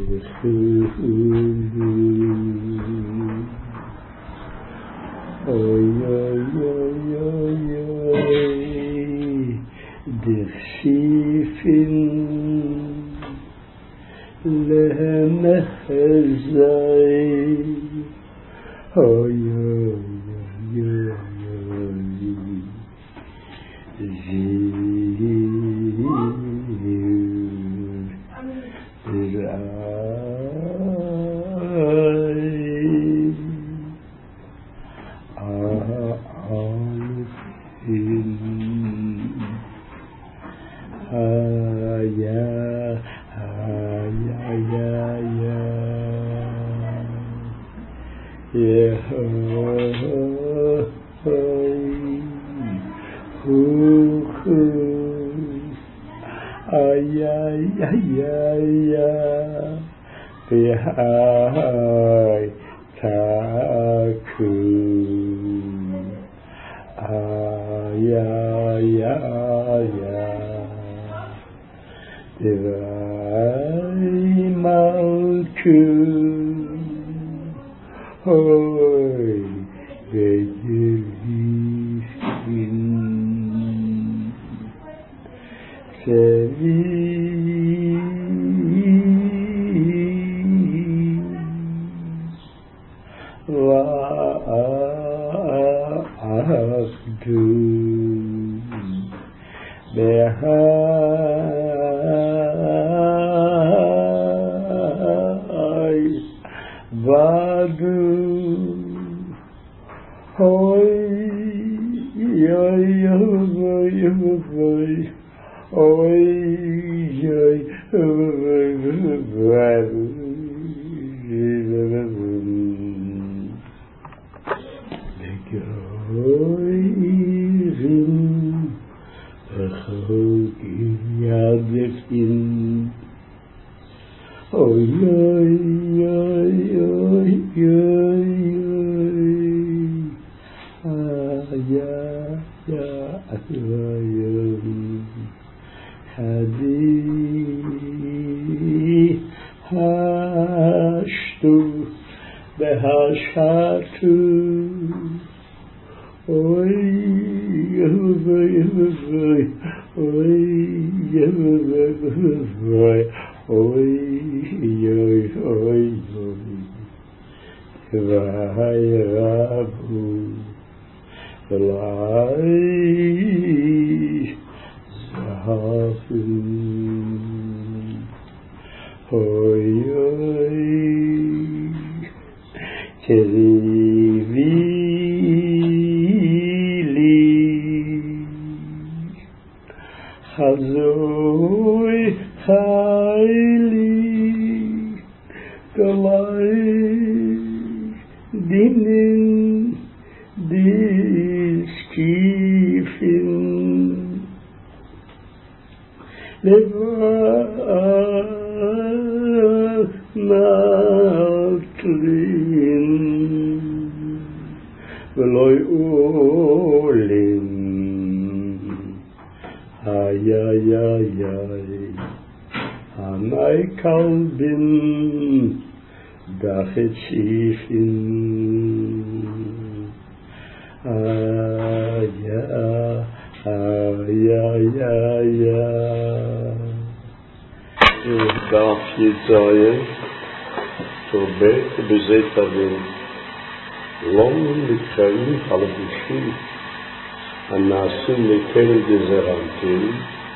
הנעשים לקרן דזרנטים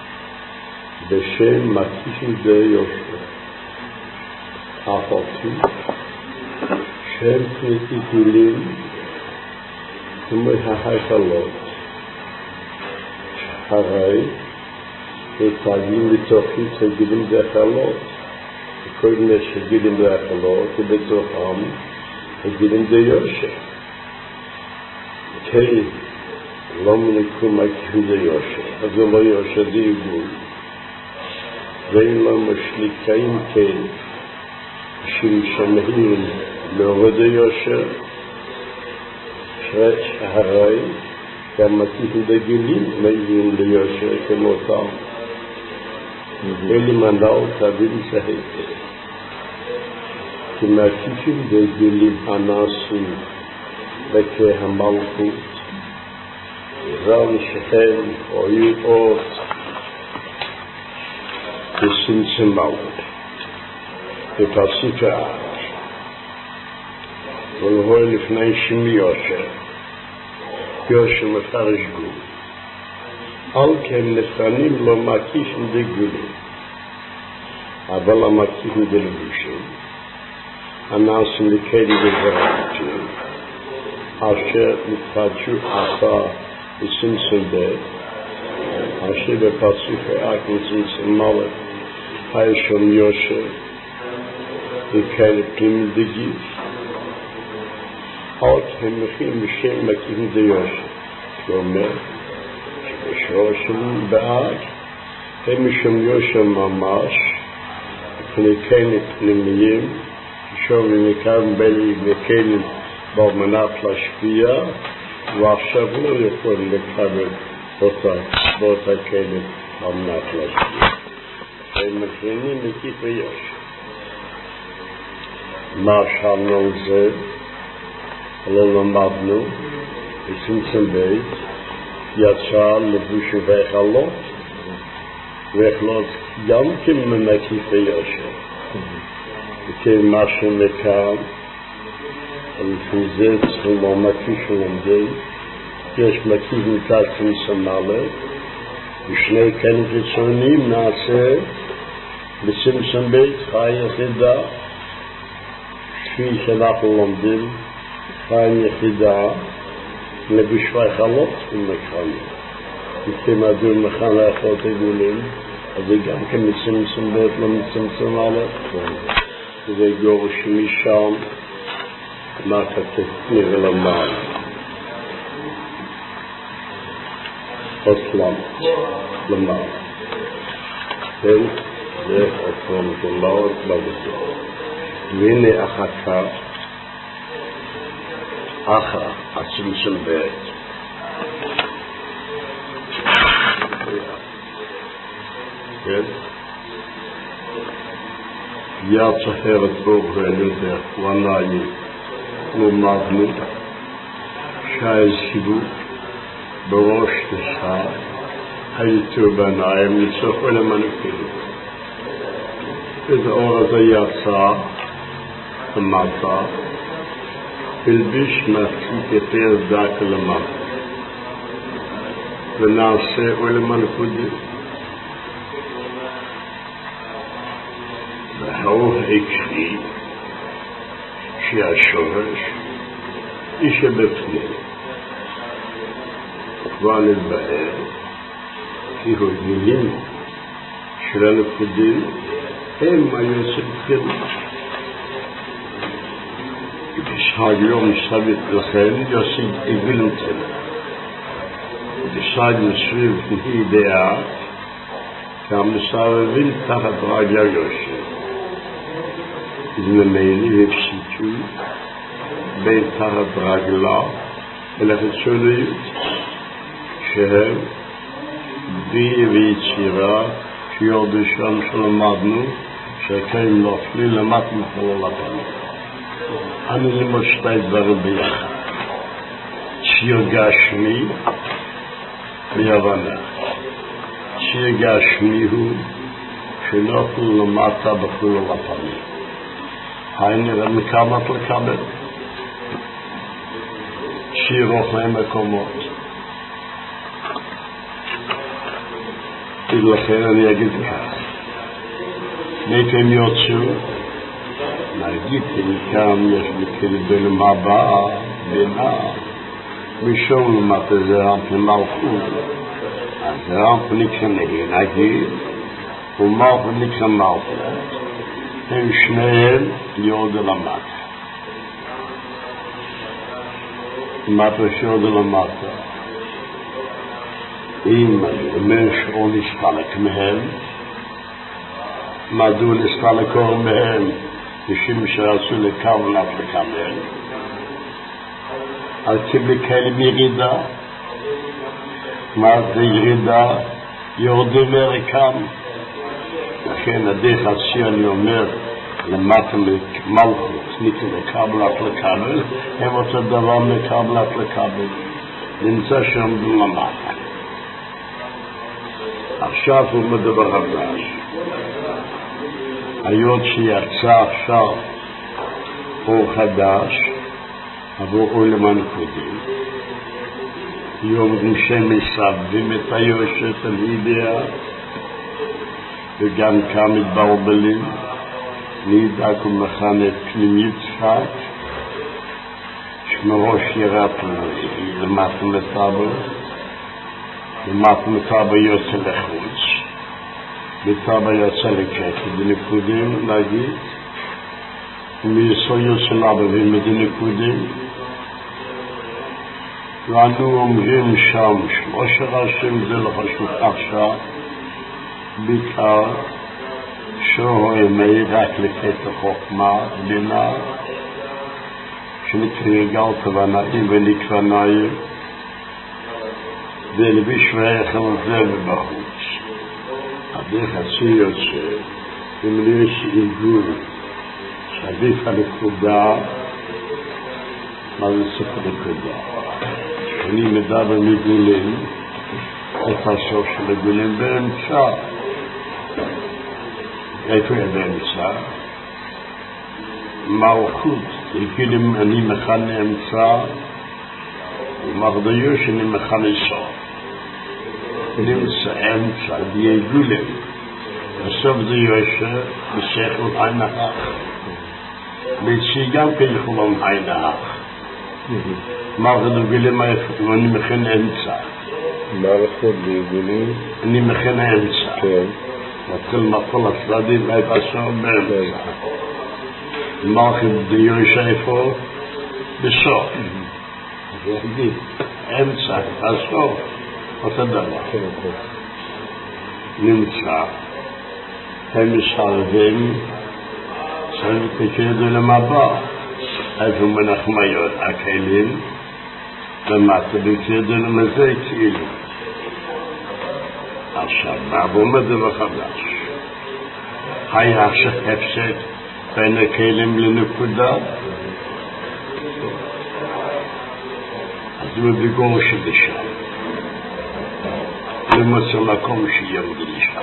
בשם מקיש דיושר אחותי שם כתיתולים ומההיכלות הרי תגידים בתוכי תגידים בהיכלות כל מיני שגידים בהיכלות ובתוכם תגידים דיושר כי לא מנקום מקיש דיושר אז לא יושר דיגול ואין לו משליקאים כן שמשמעים לעובד יושר שהרי גם מקיפים דגילים מגיעים ליושר כמותם אלה מנהל תבין סהית כמקיפים בגלים הנעשים וכהמלכות, רב שהם היו עוד וצמצמות בפסוק הארץ, ולהוא לפני שמי יושר מפרש גול, על כן לפנים לא מקיפים בגולים, אבל המקיפים בלבושים הנעשים לכלי וזרעתים, אשר נתפתשו עתה וצמצם בית, אשר בפסוק הארץ וצמצם מלך היה שם יושר וכאלה פנימי דגיף, על כן מכין בשם מקיפים דיושר, כלומר שבשורשים בארץ הם משום יושר ממש, מפני כאלה פנימיים ששובים מכאן בלי וכאלה בעל מנת להשפיע, ועכשיו לא יכול לקבל באותה כאלה בעל מנת להשפיע. הם מכינים מקיף היושר. מה שאלנו על זה? לא למדנו, בצמצם בית, יצא לבוש והחלות, והחלות גם כן ממקיף היושר. וכן מה שמכאן, ולפי זה צריכים למקיף שלומדי, יש מקיף מכך צמצם מלך, ושני כאלה חיצוניים נעשה בצמצם בית חי יחידה, כפי שאנחנו לומדים, חיים יחידה, לבוש והחלות ומכאן. וכן מדוע מכאן להחלות עגולים, אז זה גם כן מצמצם בית, לא מצמצם מלך. וזה גורש משם, מה כתוב נראה למעלה. אוסלם, למעלה. כן, זה אוסלם למעלה, בגדול. והנה אחר כך, אחר הצמצם בית. כן? יצא חרת בור ואלידר, וואנאי, למדנו, שהזכירו בראש תשעה, הייתו בניים לצורך ולמנפים. את האור הזה יצא, למטה, הלביש מספיק יותר דק למטה, ונעשה ולמנפים. והאור העקבי שהשורש איש בפנים כבר נתבהר כי המילים של הנקודים הם היו צמחים בשחג יום מסביב לכן יוסיד איבילנטן בשחג מסביב נהי דעה כמסביבים תחת רגל יושב ממילא הפסיקו בין תחת רגלה אל החיצוניות שהם בי ויצירה שיורדו שם שלמדנו שכן נופלים למט מחול הפנים. אני ללמוד שתי דברים ביחד, שיר גשמי והבנה. שיר גשמי הוא שנופל למטה בחול הפנים. היינו מקמת לקבל שיר רוחי מקומות. לכן אני אגיד כך, נקם יוצאו, נגיד מכאן יש מקל במבע, בינה, משום למטה זה רמפי מלכות, אז זה רמפי נקנהי, נגיד, ומלכות נקן מלכות. הם שניהם יורדו למטה. מטה שיורדו למטה. אם אומר שהוא נסתלק מהם, מדוע נסתלקו מהם? משום שרצו לקבלת לקבל. אז כבכאלה ירידה. מה זה ירידה? יורדו מרקם. לכן הדרך הציוני אומר למטה מלכות, נקרא לקבלת לקבל, הם אותו דבר מקבלת לקבל, נמצא שם למטה. עכשיו הוא מדבר חדש. היות שיצא עכשיו אור חדש עבור עולם הנקודים, יורדים שמסבבים את היושת על אידאה, וגם כאן מתברבלים, נידק ומכנה פנים יצחק, שמראש יראת למטה מטאבר, למטה מטאבר יוצא לחוץ, מטאבר יוצא לקפי, בנקודים להגיד, מיסו יוצא לבבים בנקודים, ואנו אומרים שם, שלושה ראשים זה לא חשוב עכשיו, בעיקר שהוא ימי רק לקטע חוכמה, בינה, שנקרא גל כוונאים ונקוונאים, ולבישווה חלזה ובחוץ. הדרך עצי יוצא, אם יש עיגול, שעדיף הנקודה, מה זה סוף הנקודה? אני מדבר מגולים, את הסוף של הגולים באמצע. איפה יהיה באמצע? מלכות, כאילו אני מכנה אמצע, ומחדיו שאני מכנה סוף. נמצא אמצע, יהיה גולים. בסוף זה יושב בשכל עין האח. ביצי גם כיכולם עין האח. מלכות גולים איפה, אני מכנה אמצע. מלכות גולים? אני מכנה אמצע. כן. מתחיל מכל הצדדים איפה שם באמצע. מלכות דיוש איפה? בסוף. אז יגיד, אמצע, בסוף. אותו דבר. נמצא, הם משלבים, צריך תקדו למבא. איפה מנחמיות, הכלים, למטה תקדו למזה כאילו. עכשיו, בוא מדבר חדש. היה עכשיו הפסק בין הכלים לנקודה, אז הוא בגור שבשם. למצוא מקום שיהיה מגלישה.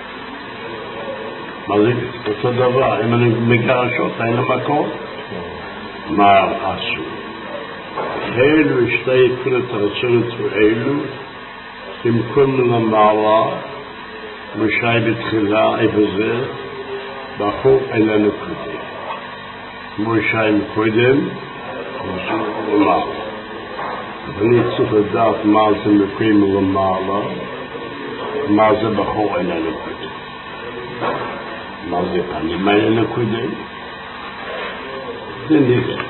מה זה? אותו דבר, אם אני מגרשות, אין למקום? מה עשו? אלו שתי פרט רצונות ואלו, עם כל מלמעלה, משי בתחילה, איפה זה, בחור אין לנו קודם. משי מקודם, משי למעלה. אני צריך לדעת מה זה מקוים למעלה, מה זה בחור אין לנו קודם. מה זה פנים אין לנו קודם? זה נראה.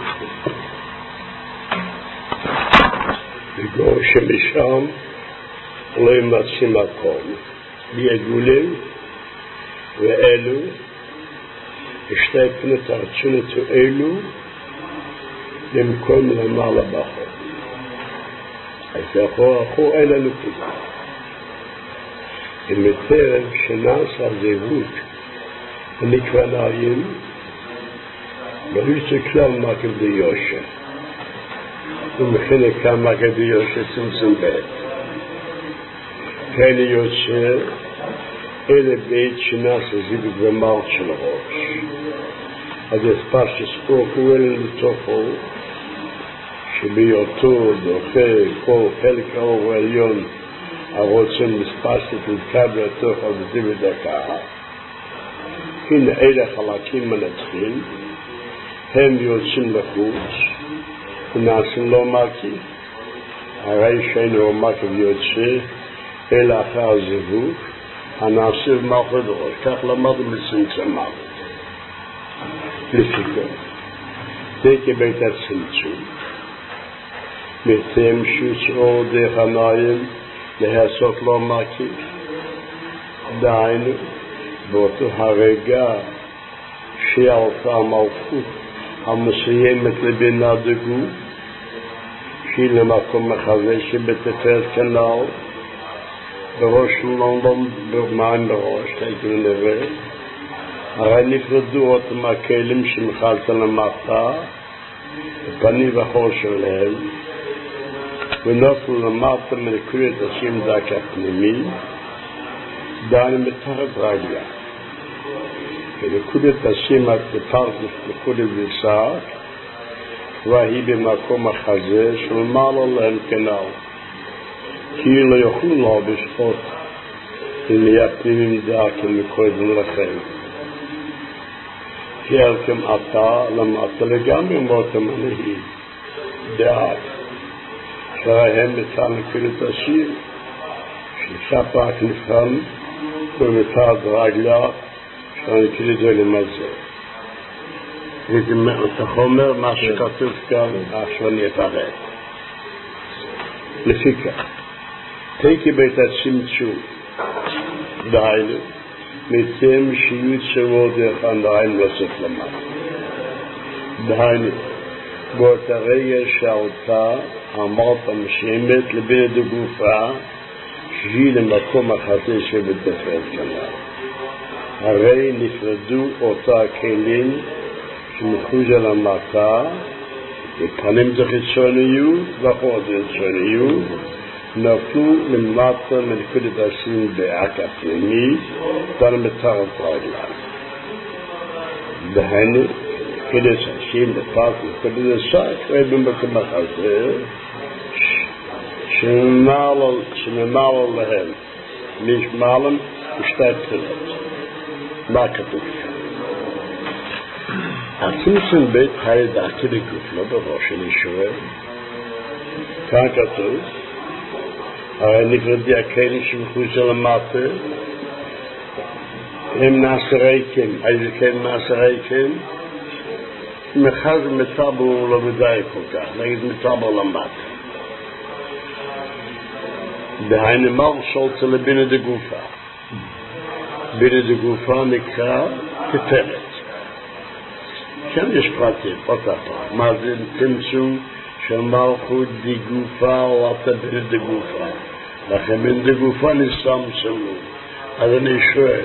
בגור שמשם לא ימצא מקום. ביגולים ואלו, שתי פנות הרצונות ואלו, למקום למעלה בחור. אז החור אין לנו קודם. אם יותר שנעשה זהות ונקוונאים, לא יוצא כלל מקב דיושה. ומכינה כאן מקב דיושה צמצום בית. כאלה יוצא, אלה בית שנעשה זיווג ומלט של ראש. אז הספר שספוקו אלה לתוכו, שבהיותו דוחה כל חלק האור העליון הרוצן מספסת להתקבל לתוך עבודים ודקה. הנה אלה חלקים מנצחים, הם יוצאים לחוץ ונעשים לא מקי. הרי שאינו מקי ויוצא אלא אחר הזיווג הנעשה במלכות ראש. כך למדנו בצמצום מלכות. לסיכום, זה כבית הצמצום. מתים שוץ אור דרך הניים להסות לא מקי. דהיינו, באותו הרגע שעלתה המלכות המסיימת לבינה דגו, שהיא למקום מחווה שבתפארת כנ"ל, בראש לונדון, במים בראש, תקנו נראה, הרי נפרדו אותם הכלים שמחלת למטה, פנים וחור שלהם, ונופלו למטה מנקודת השם דק הפנימי, דהיינו מתחת רגליה. ונקודת השם הכתרת נקודת וסק, והיא במקום החזה, שלמעלה להם כנל. כי לא יוכלו להלבש חוט, אם נהיה פנימים דקים מקודם לכם. כי אלכם אתה למטה לגמרי מותם הנהי, דעת. שראיהם מצא נקודת השיר, ששפק נפעם, ומצא דרגלה, שנקריא זה למזה. אתה אומר מה שכתוב כאן, עכשיו אני אפרט. לפי כך, תקי בית הצמצום, דהיינו, מצם שיעות שבו דרך הנדריים לוסף למטה. דהיינו, באותה רגע שעלתה, אמרת המשמת לבין דגופה, שהיא למקום החטא שבתפרד כנראה. הרי נפרדו אותה הכלים שמחוז על המטה, ופנים זה חיצוניות, וחור זה חיצוניות, נפלו למטה מנקודת השם דק הפנימי, דן מתחת רגליים. דהיינו, קודש השם לפרט נקודת השק, ובמקום החזה, שממעלה להם, משמעלם ושתי תחילות. מה כתוב כאן? הצמצום בית חי דעתי לגוף, לא בראש, אני שואל. כאן כתוב, הרי נפרדי הכלים שמחוץ למטה, הם נעשה ריקים. איזה כן נעשה ריקים? מחז מטאבו לא מדי כל כך, נגיד מטאבו למטה. דהיינו מרשולת לבינה דגופה. בינה דגופה נקרא תפארת. כאן יש פרטים, אותה פעם. מה זה צמצום של מלכות דגופה או אתה בינה דגופה? לכן בינה דגופה נסמצמו. אז אני שואל,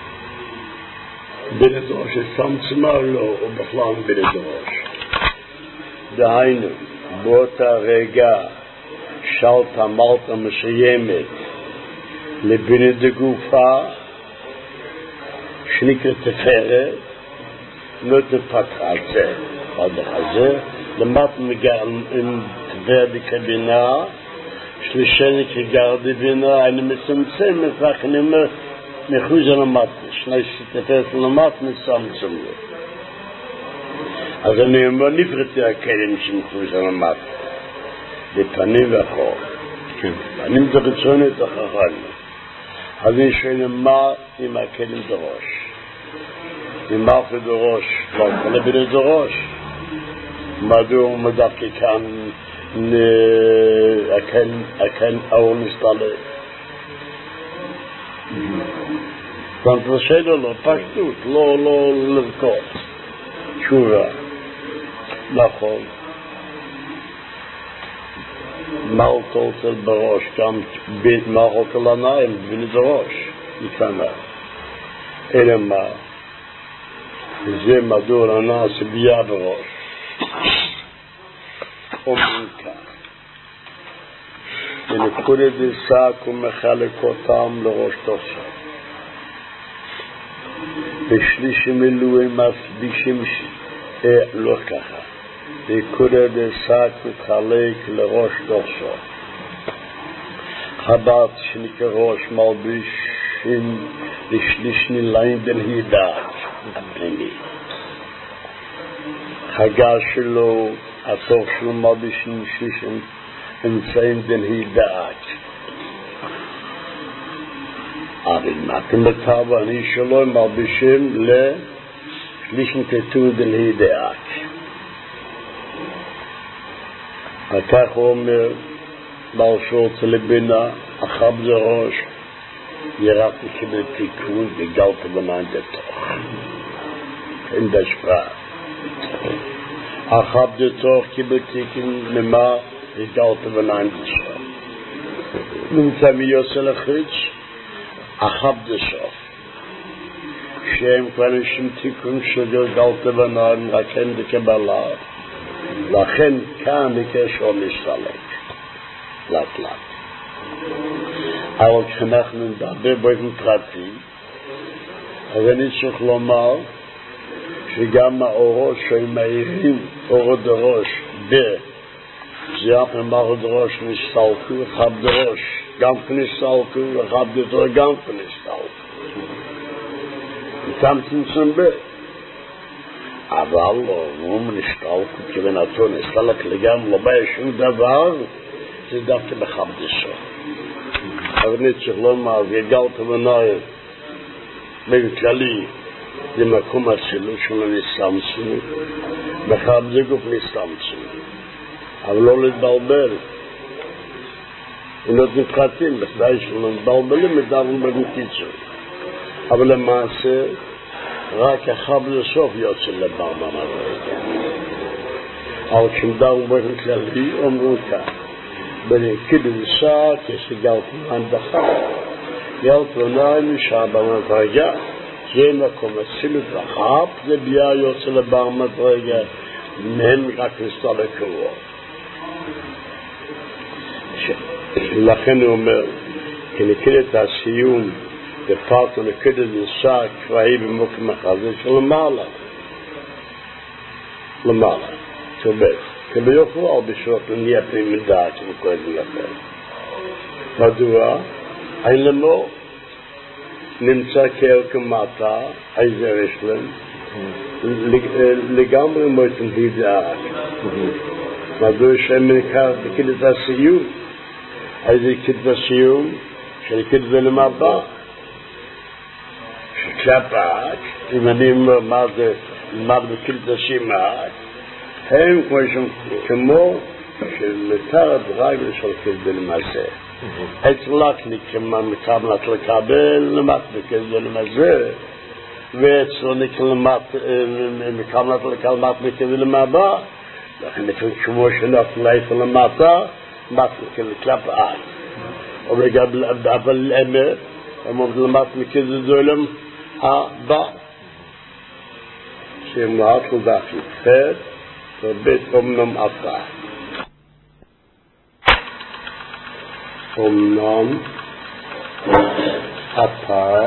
בינה דרוש הסמצמה לא, או בכלל בינה דרוש. דהיינו, באותה רגע שאלת אמרת מסוימת לבינה דגופה שנקרא תפארת, לא תפתחה על זה, על זה, למטה עם תפארת כבינה, שלישני כגר דבינה, אני מצמצם, רק אני אומר, מחוז למטה, שני תפארת למטה מצמצם. אז אני אומר, נפרדתי הכלים שמחוז למטה, בפנים ואחור. פנים זה חיצונית אחרנו. אז אני שואל מה עם הכלים דרוש? אם מלכות דרוש, לא יכולה בינה דרוש. מדוע מדווקא כאן הכן האור נסתלק? כאן תשאלו לו, פשטות, לא לרקוד. תשובה. נכון. מלכות בראש, גם בית מלכות על העיניים, בינה דרוש, מכאן. אלא מה? זה מדור הנעש ביה בראש. אומרים כך. ונקודת דסק ומחלק אותם לראש תוסף. בשליש מילואים מסבישים לא ככה. נקודת דסק מתחלק לראש תוסף. חבת שנקרא ראש מלבישים לשליש נילאים בין הידעת. הפנימי. חגה שלו, התוך שלו מלבישים שלישים אמצעים בין הידעת. אבל מה אתם בטבע, אני שלו מלבישים לשלישים כתוב בין הידעת. וכך הוא אומר, בעל שורץ לבינה, אחב זה ראש, ירדתי כדי תיקון וגלתי בניים בתוך. אין בשפרה. אחב זה תוך קיבל תיקון ממה וגלתי בניים בתוך. נמצא מיוסל החיץ', אחב זה סוף. שהם כבר אנשים תיקון שגלגלת בנועם רק הם דקבלה, לכן כאן נקשר מסתלק לאט לאט. אבל כשאנחנו נדבר באופן פרטי, אז אני צריך לומר שגם האורות שמאירים אורות דרוש זה אף אמר דרוש נסתלקו, אחד דרוש גם נסתלקו, אחד דרוש גם נסתלקו. איתם צמצום ב. אבל לא נסתלקו כבנתו נסתלק לגמרי, לא בא שום דבר, זה דווקא בחבדסו. אבל אני צריך לומר, גלגלת בנועם, בכללי, זה מקום הצילוש של הנסתמצום, בחבדי גוף נסתמצום. אבל לא להתבלבל. אם נותנים פרטים, בכדי שלא מתבלבלים, מדברים בקיצור. אבל למעשה, רק החב לסוף יוצא לברמן הרגע. אבל כשמדברים באופן כללי, אומרו כך, בנקיד וסע, כשגלת מהנדחה, גלת וניים נשאר ברמן הרגע, זה מקום הצילוש לחב, זה ביה יוצא לברמן הרגע, מהם רק נסתלקו. לכן הוא אומר, כנקד את הסיום, בפרט ונקד את נסע קראי במוקם אחד, זה שלמעלה. למעלה, צובט. כביכול בשביל נהיה פנים מדעת וקוראים לכם. מדוע? אין לנו נמצא כמטה, איזה רשלם, לגמרי מויתם הידעת. מדוע שהם נקרא כנקד את הסיום, איזה כתב הסיום של כתב למבא שכלפת אם אני אמר בכתב הסיום הם כמו שמתר הדרגל של כתב למעשה אצלקני כמו מקבלת לקבל למט בכתב למעשה ואצלני מקבלת לקלמת בכתב למבא לכן כמו שנפלה איפה למטה מתחיל כלפ עד. אבל אמת, הם עומדים למד זולם הבא. שמעת לדחי חד, ובית אומנם עפה. אומנם עפה,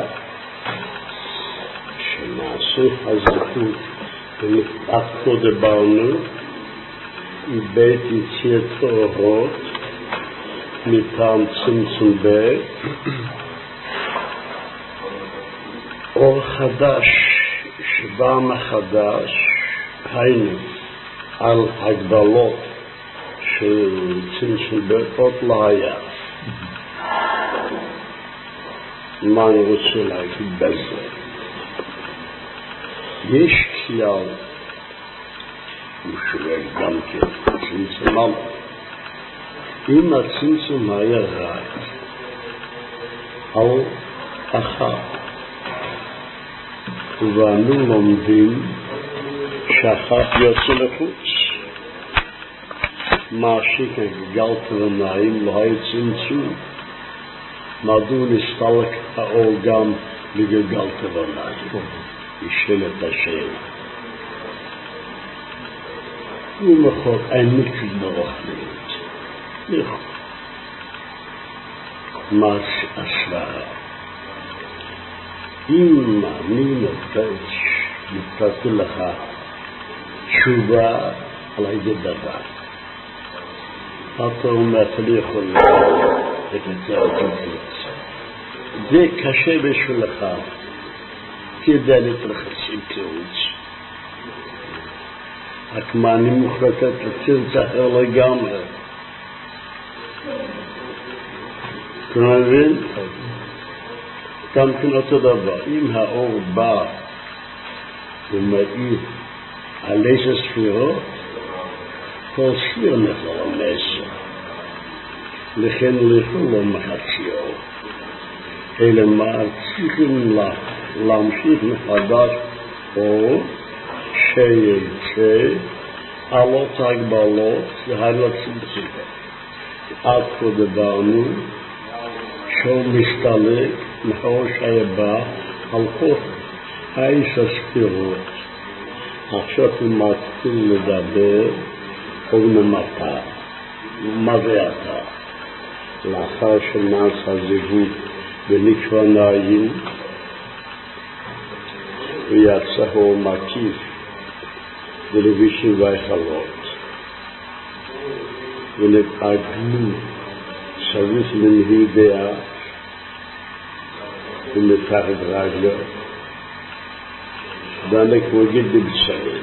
שמעשו הזכות, ונפתחו דברנו, מבית יציר תורות, מטעם צמצום ב, אור חדש שבא מחדש, היינו על הגבלות של צמצום ב, עוד לא היה. מה אני רוצה להגיד בזה? יש כלל, ושואל גם כן, צמצום עליו. אם הצמצום היה רק על אחת, ואנו לומדים שאחת יוצא לחוץ, מה שגלגלת ונעים לא היה צמצום, מדוע נסתלק האור גם לגלגלת ונעים? ישאלת השאלה. ומחוק אין מקל נורחנית. מה השוואה? אם אני נתתי לך תשובה על איזה דבר, אתה אומר, אתה לא יכול לתת זה קשה בשבילך, כדאי לתרחצים תירוץ. רק מה אני מוחלטת לצרץ אחר לגמרי. אתה מבין? גם כן אותו דבר. אם האור בא ומאיר על איזה ספירות, כל ספיר נחזור המסר. לכן לכו לא מחצי אור. אלא מה צריכים להמשיך מחדש אור שיצא עלות הגבלות והעלות צמצום. עד כה דברנו שהוא מסתלק מאור שהיה בא על כוח האיש הספירות, עכשיו הוא מתחיל לדבר וממפה. מה זה אתה? לאחר שנעשה זיווג ונקרא נעים, ויצא הוא מקיף ולבישים והיכלות, ונתעגלו סביב למהידיה ומתחת רגלו, ואני כמו גיד בבצעים,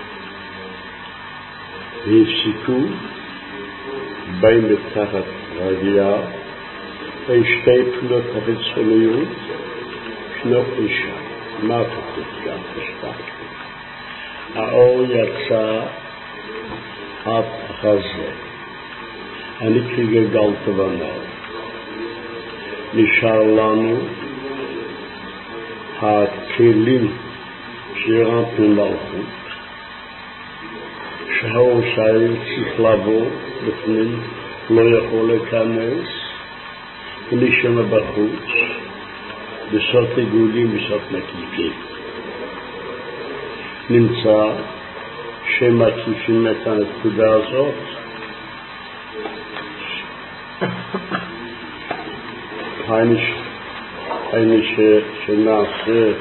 והפסיקו בין מתחת רגליה שתי פעולות החיצוניות שנות אישה. מה כתוב גם בשפט? האור יצא עד החזה, אני כגלגל תבנה. נשאר לנו הכלים שירדנו מלכות, שהאור שהיה צריך לבוא בפנים, לא יכול להיכנס, ונשאר בחוץ, בסוד עיגולים, בסוד מקיפים. נמצא שמקיפים את הנקודה הזאת, שנעשה,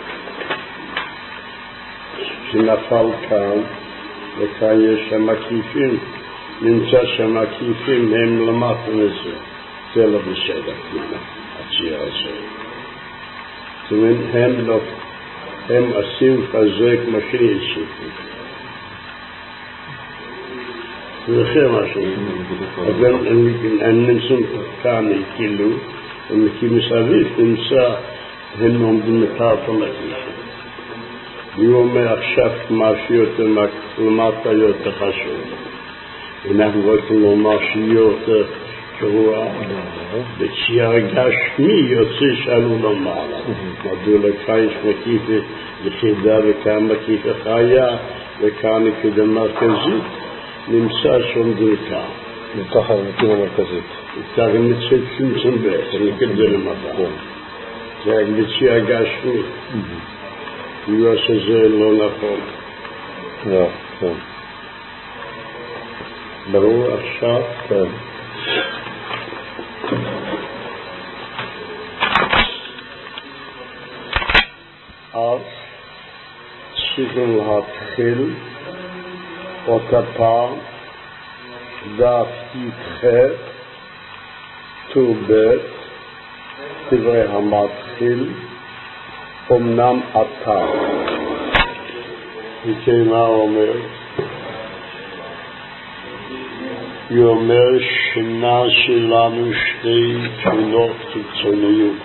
שנפל כאן, וכאן יש המקיפים, נמצא שהמקיפים הם למטה מזה, זה לא בסדר, הציר הזה. זאת אומרת, הם עושים חזק מה שישיפו. זה משהו. אז הם נמצאים כאן, כאילו, ומקים מסביב, נמצא, הם עומדים מתחת המקיפים. והוא אומר עכשיו משהו יותר למטה יותר חשוב. אנחנו רוצים לומר שיותר קרוע, בצייר גשמי יוצא שלנו למעלה. מדוע לכאן יש מקיפה יחידה וכאן מקיפה חיה וכאן נקודה מרכזית, נמצא שם דרכה. מתחת הנקודה המרכזית. מתחת מצד צמצום ב', נקודה למטה. זה בצייר גשמי. יהיה שזה לא נכון. לא, כן. ברור עכשיו? כן. אז צריכים להתחיל אותה פעם דף י"ח ט"ו ב' דברי המתחיל אמנם אתה. וכן מה אומר? הוא אומר שנעשה לנו שתי תמונות חיצוניות.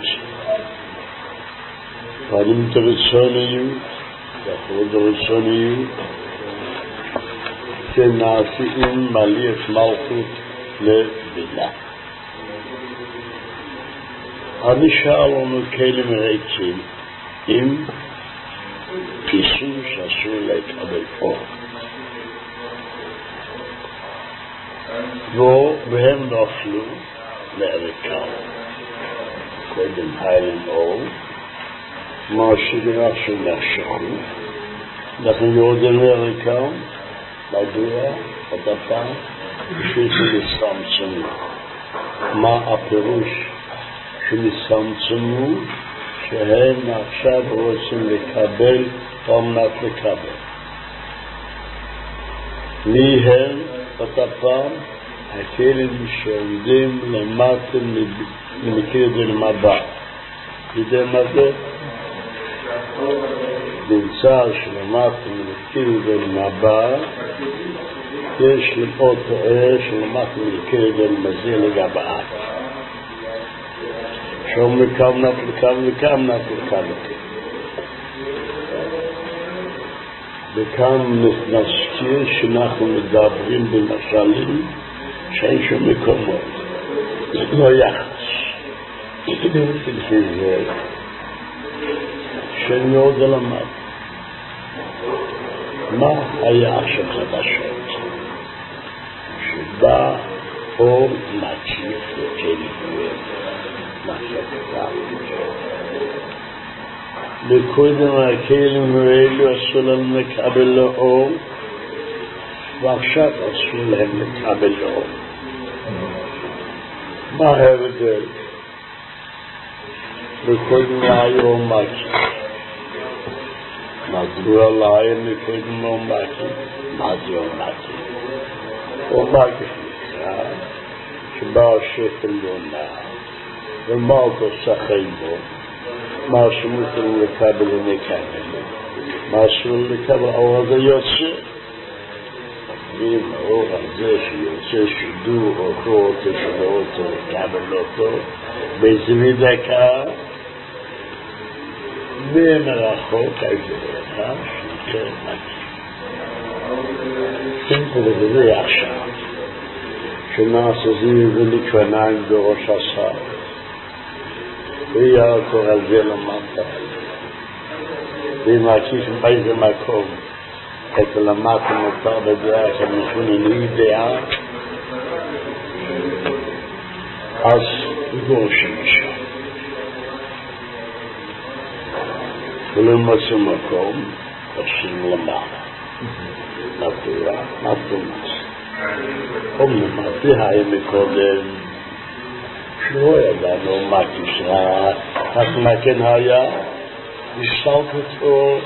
קודם דרצוניות, ואחרי דרצוניות, שנעשים מליאת מלכות לבינה. הנשאר לנו כלים ריקים עם פיסור שאסור לקבל אור. והם נופלו לערכה. קודם היילן אור, מה שדרשו נחשכו, אנחנו יורדים לערכה, מדוע, עוד הפעם, בשביל שנסתמצמו. מה הפירוש שנסתמצמו? שהם עכשיו רוצים לקבל, אומנת לקבל. מי הם? עוד הפעם, הכלים שעומדים למטה ממקיר דלמבט. ידי מה זה? נמצא שלמטה ממקיר דלמבט, יש לראות שלמטה ממקיר דלמזיר לגבעת. שום לקמנת לקמנת. וכאן נזכיר שאנחנו מדברים במשלים שאין שום מקומות. זה לא יחס. זה שמאוד למד. מה היה עכשיו חדשות? שבא אור מציף וכן יהיה. מה שקרה? לקודם הכלים האלו אסור להם לקבל לאור, ועכשיו אסור להם לקבל לאור. מה ההבדל? לקודם להיו מקי. מדוע להיו מקודם לא מקי? מה זה מקי? מקי נקרא שבא השקל יונה ומה אותו שחי בו, מה שמותר לקבל ונקבל, מה אסור לקבל, האור הזה יוצא. ואם האור הזה שיוצא שידור אותו שלא רוצה לקבל אותו באיזה מדקה ומרחוק העבודה שנקרא מקי. וזה עכשיו שנעשה זיו ולקרניים בראש השר ויהיה אותו רזה למטה ואם עקיף באיזה מקום את למטה מותר בדרך המשונים לידעה אז גורשים משם ולא מצא מקום עושים למעלה נתורה, נתומס אומנם היה מקודם שלא ידענו מה כשרה רק מה כן היה נשתלת אותו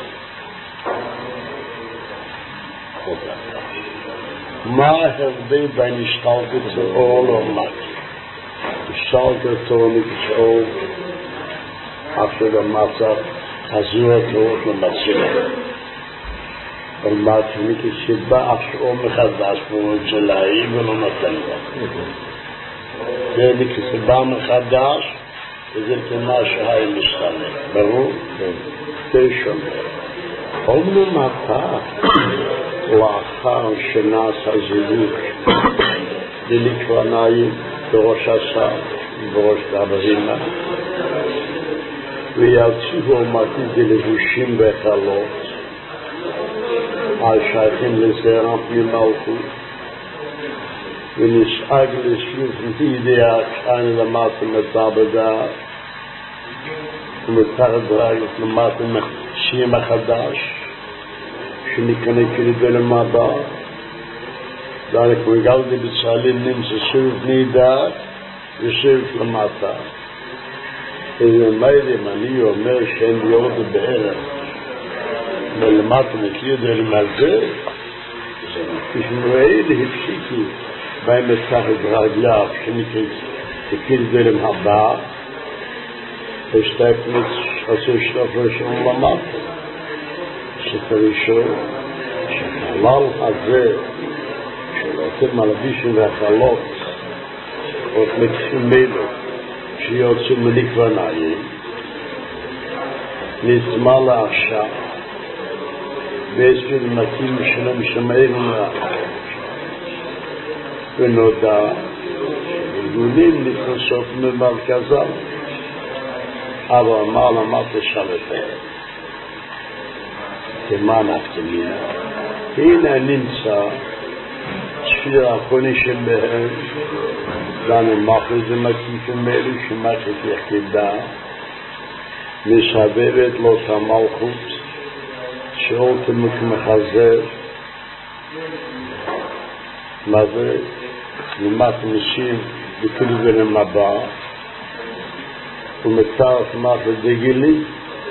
מה ההבדל בין נשתלת אותו לא מקי נשתלת אותו נקשור עכשיו המצב חזו אותו למצב אבל מה שבא עכשיו מחדש פה שלאי ולא נתן לה זה כשבא מחדש וזה כמה שהיה משתנה ברור? זה שומר אומנם אתה לאחר שנעשה זיווג ללקרניים בראש השר בראש דברינה ויציבו מתיד לבושים בחלות השייכים לזרע ממלכות ונשאג לשיוף נתידיה כשאני למדתי מתעבדה ומתחת דרגת למדתי שם החדש שנקנה כלידה למבא ואני מגלתי בצהלים נמצא שיוף נידה ושיוף למטה איזה מיילים אני אומר שאין יורדו בערך ולמטה מכלידה למזה כשמראי להפסיקי בהם מתחת רגליו שנקלידה למבא ושתפנית עשו שלופה שם למטה שפרישו שהחלל הזה שלאתם מלבישים והחלות עוד מקסימלו שיוצאו מלקרניים נצמה לעכשיו בעצם מתאים שלם שמענו ונודע וגולים נכנסות ממרכזם אבל מה למדת שלטה כמה נפתמינה הנה נמצא שפיר האחרוני שבהם לנו מחל זה מקיפים אלו שמחת יחידה מסבבת לו את המלכות שאולתם כמחזר מה זה למט נשים וכאילו בנם הבא ומתארת מחל דגילים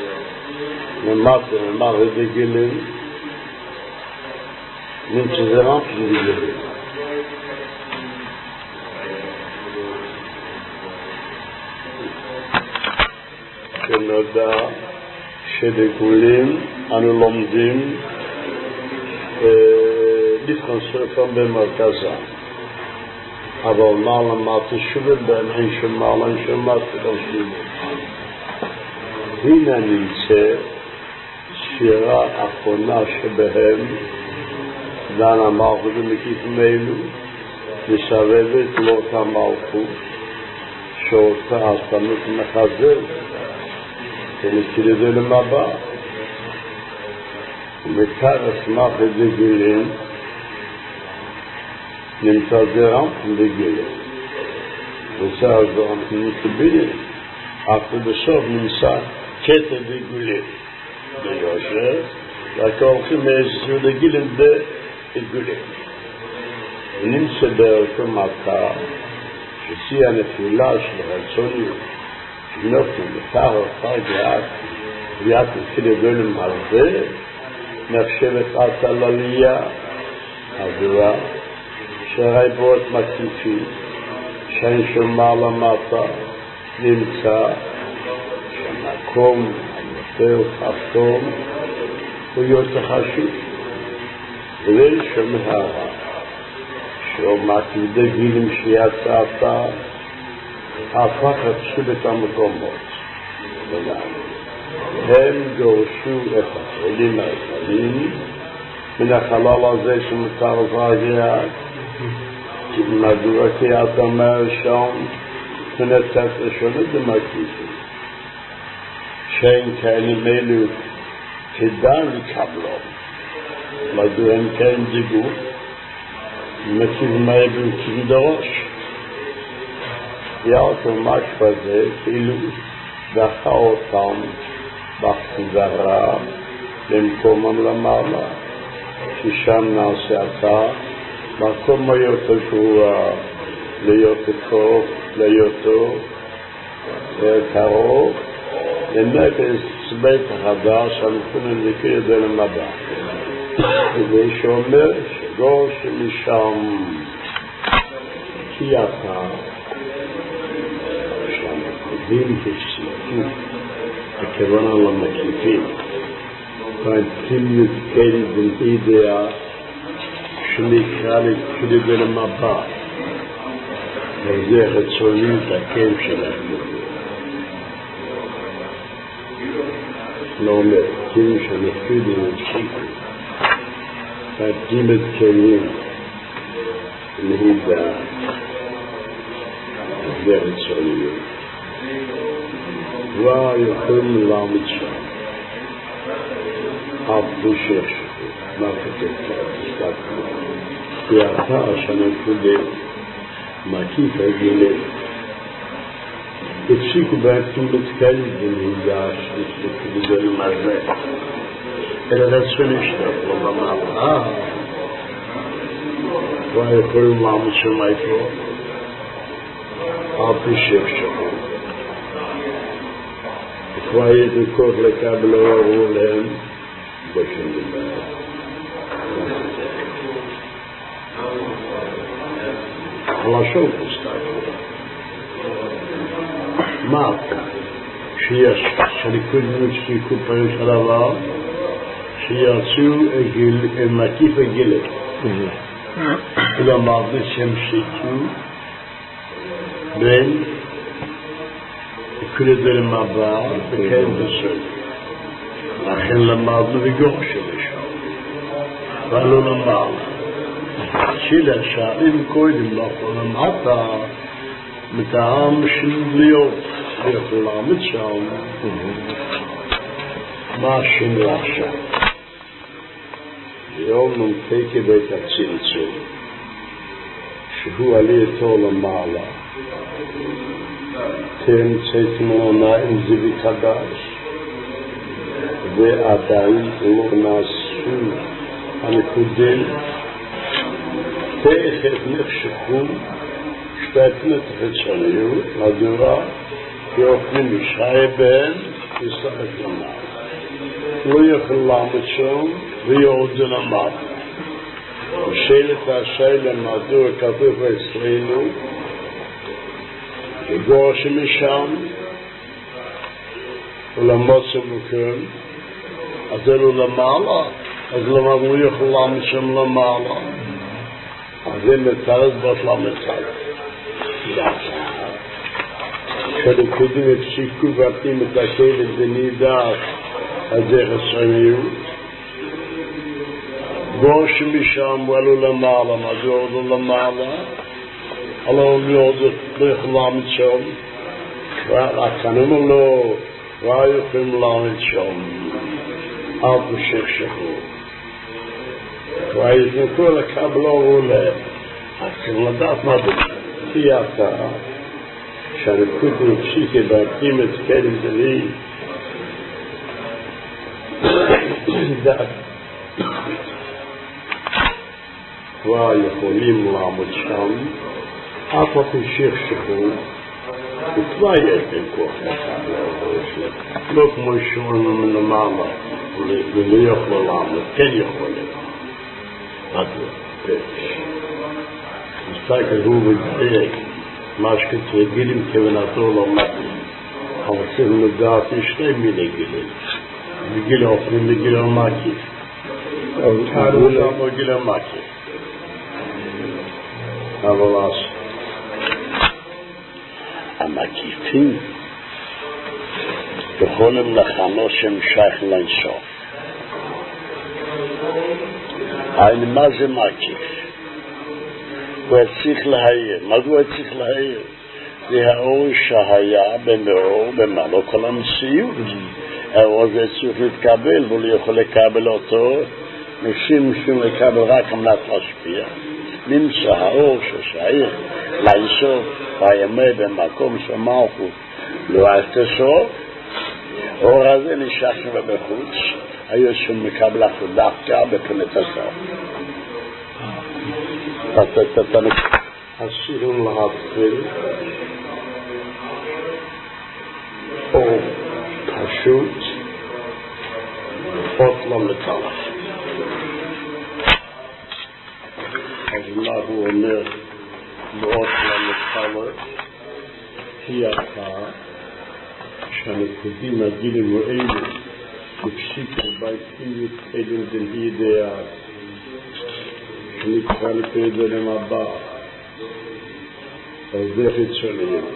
למטה מחל דגילים נמצא זה רמפ דגילים שנודע שדגולים אנו לומדים דיפרנספון במרכזה אבל מה למטה שוב בהם אין שמעלה אין שמעת כדושים הנה נמצא ספירה האחרונה שבהם דן המלכות ומקיפים אלו מסבבת לאותה מלכות שאותה הסתנות מחזר ונתחיל למבא ומתאר אשמח את דגילים נמצא זרם דגילים וזה הזרם נקבילים אף בסוף נמצא קטע דגולים ביושר, רק הולכים מאיזשהו דגילים דגולים. ונמצא בערכו מטה, ששיא הנפילה של הרצוניות, שנופים בתר גאה, ויאת התחיל גולם הרבה, נחשבת עתה לעלייה, הדורה, שהרייבות מקיפים, שאין שומע למטה, נמצא, שהמקום היותר תחתון, הוא יותר חשוב. ושומע, שעומתי דגילים שיצאת, הפך את המקומות. הם גורשו את החולים העיקריים מן החלל הזה שמותר להגיע, מדוע כי אתה אומר שם ונצאת ראשונות במקיפים שאין כאלה אלו כדאי לקבלו, מדוע הם כאלה דיגו מקיף מהבו כבד הראש יעתו ממש בזה כאילו דחה אותם בחזרה למקומם למעלה, ששם נעשה אתה מקום היותר גרוע, ליותר קרוב, ליותר קרוב, לנפש בית החדש, המכונן לקרוא את זה למדע. וזה שאומר שגורש משם כי אתה שהמקודים תשתיקים הכוונה למקיפים והאינטימיות כן בנאידאה שנקרא לקרוא זה למבט וזה רצוניות הקם שלהם לא אומר כאילו שנפקידים ופסיקו והאינטימיות כלים בנאידאה וזה רצוניות ויכולים לעמוד שם אף בושך מה כתוב כאן כי אתה שנקודם מקיף הגילה הפסיקו בעצם מתקלים בנהיגה שתקודם למזה אלא רצון ישתף לו במעלה ויכולים לעמוד שם איפה אף בושך שם וכבאית וכוח לקבלו עבור להם בשם דבר חלשות מסתכל מה שיש שליקודנות שתיקו פרים של עבר שירצו מקיף הגילה כלומר שמשיקו בין כדי זה למעבר וכן בסוף לכן למדנו וגורש לשם ולא למעלה שילה שערים קודם נכון למטה מטעם של להיות לעמד שם מה שנראה שם היום נמתק בית הצמצום שהוא עלייתו למעלה כן צייתמונה עם זיווי חדש ועדיין לא נעשו הנקודים תכף נחשכו שפטנת חיצוניות מדוע כי אוכלים משחי בהם יסתפק למעלה לא יכול לעמוד שם ויורד למעלה ושאלת השאלה מדוע כתוב אצלנו וגורש משם ולמוצא מכם אז אלו למעלה אז למה הוא יכול לעמוד שם למעלה אז זה מתארת בטלה מתארת כשלקודים הפסיקו ועפים את הכלב ונדעת אז זה חסרניות גורש משם ועלו למעלה מה זה עודו למעלה הלא לא יכול לעמוד שם והכננו לו ויכולים לעמוד שם אל תשכחו ויתנקו לקבלו עולה אז צריכים לדעת מה זה כי אתה שהנקוד נפסיקה בהקים את כלם דלי דת כבר יכולים לעמוד שם, אף על פי שיחשכו, וכבר יש בין כוח לא כמו שאומרים מלמעלה, ולא יכול לעמוד, כן יכול לעמוד. מסתכל הוא מדייק, מה שכתרגילים כוונתו לא מתאים, אבל צריכים לדעת שני מיני גילים, בגיל האופנים וגיל המקיף. קראו שם בגיל המקיף. אבל אז המקיפים יכולים לכנות שהם שייך לאינסוף. מה זה מקיף? הוא צריך להעיר. מדוע הוא צריך להעיר? זה האור שהיה במאור במעלו כל המציאות. האור הזה צריך להתקבל, והוא לא יכול לקבל אותו, משום לקבל רק המלט להשפיע. נמצא האור ששייך לאינסוף, ויאמר במקום שמלכות לא תסוף. האור הזה נשאר שם בחוץ, היו שמקבל אחו דווקא בפנת הסוף. אסירים להתחיל או פשוט אות למטלח. אז מה הוא אומר באות למטלח? היא אחת שהנקודים הגילים האלו הפסיקו בהתאימות אלו דהידיה שנקרא לפרדלם הבא על דרך חיצוניות.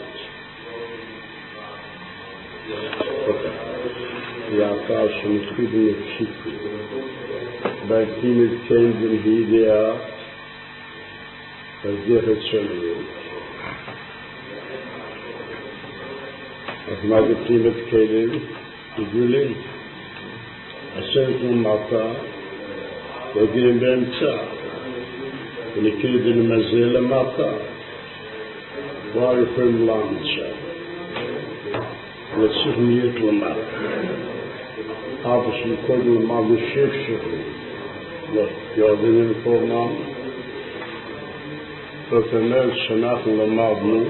היא אחת שנקודים הפסיקו בהתאימות אלו דהידיה על דרך חיצוניות. אז מה זה פנימת כלים? עיגולים. הסרט למטה, ועיגולים באמצע. ונקריא את זה למזה למטה. כבר יכולים לעמוד שם. וצריך להיות למטה. אבא שקודם מה זה שפשכו. יודעים לפורנם. זאת אומרת שאנחנו למדנו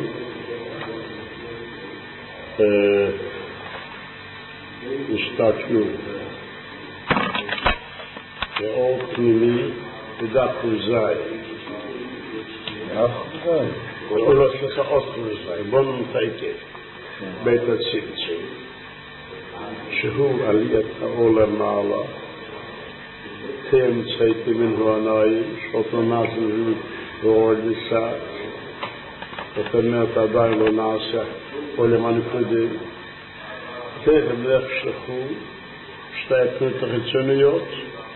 השתתנו באור פנימי בדף חוזאי הוא לא שכה עוד חוזאי בוא נתעקב בית הצמצום שהוא עליית האור למעלה כאמצעי מנהו הנאי שאותו נעשו ואור דסת זאת אומרת עדיין לא נעשה או למען קודם תכף להפשכו שתי הפנות החיצוניות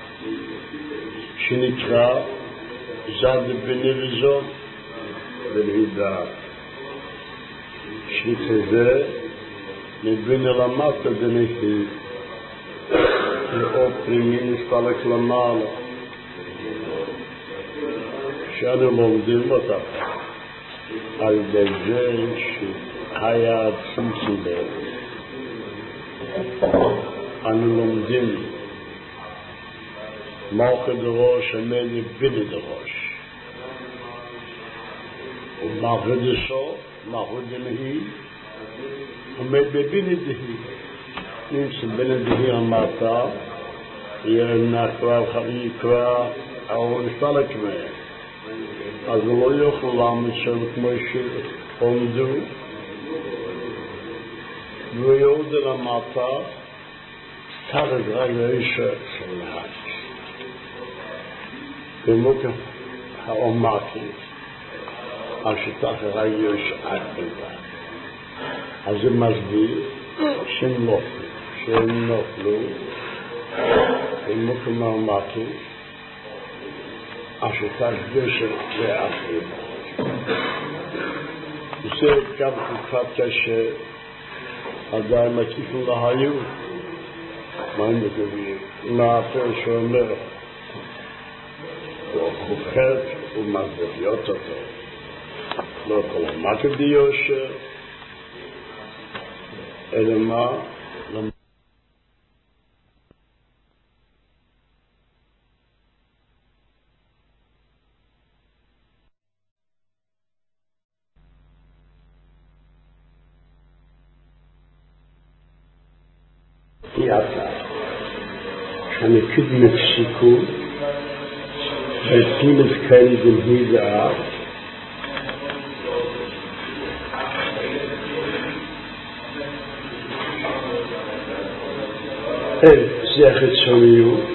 שנקרא זד בני וזון בנהידה שנקרא זה מבין למטה דנהי לאור פנימי נסתלק למעלה שאנו לומדים אותה על ידי זה שהיה צמצום אנו לומדים מלכות דראש המני ביני דראש ומלכות דסוף מלכות דנהי עומד בביני דהי נמצא ביני דהי המטה יהיה נקרא האור נסתלק מהם אז הוא לא יוכל לעמוד שם כמו שעומדו ויעוד אל המטה תרד רגע אישה של להג במוקר העומקי על שתח רגע אישה עד בלבד אז זה מסביר שהם נופלו במוקר העומקי על שתח גשם ועד בלבד זה גם תקופת קשה עדיין מקיפים להיו מה הם מקווים? מה הפעל שאומר הוא חוכת ומסביות אותו לא כל המקב דיושר אלא מה יצא, שהנקוד מפסיקו, ופנים את כאלה דמהי דעת, זה החיצוניות,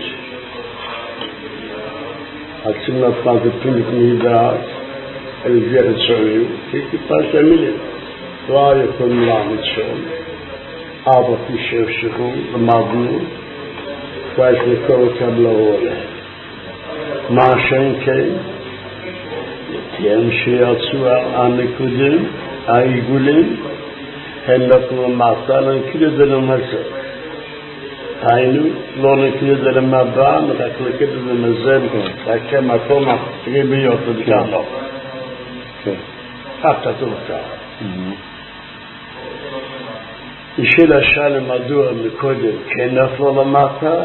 עצים נפל ופנים את דעת, זה החיצוניות, כי טיפה שהמילים, לא יכולים לעמוד שם, אבל כפי שהפסיקו, למדנו, ויש לכל אותם לעולה. מה שאין כן, תיאם שיצאו הנקודים, העיגולים, הם נתנו למטה, נקריא את זה למזל. היינו, לא נקריא את זה למבא, רק נקריא את זה למזל, רק כמקום הקריביות ודקנות. כך כתוב כך. השאלה שאלה מדוע מקודם כן נפלו למטה,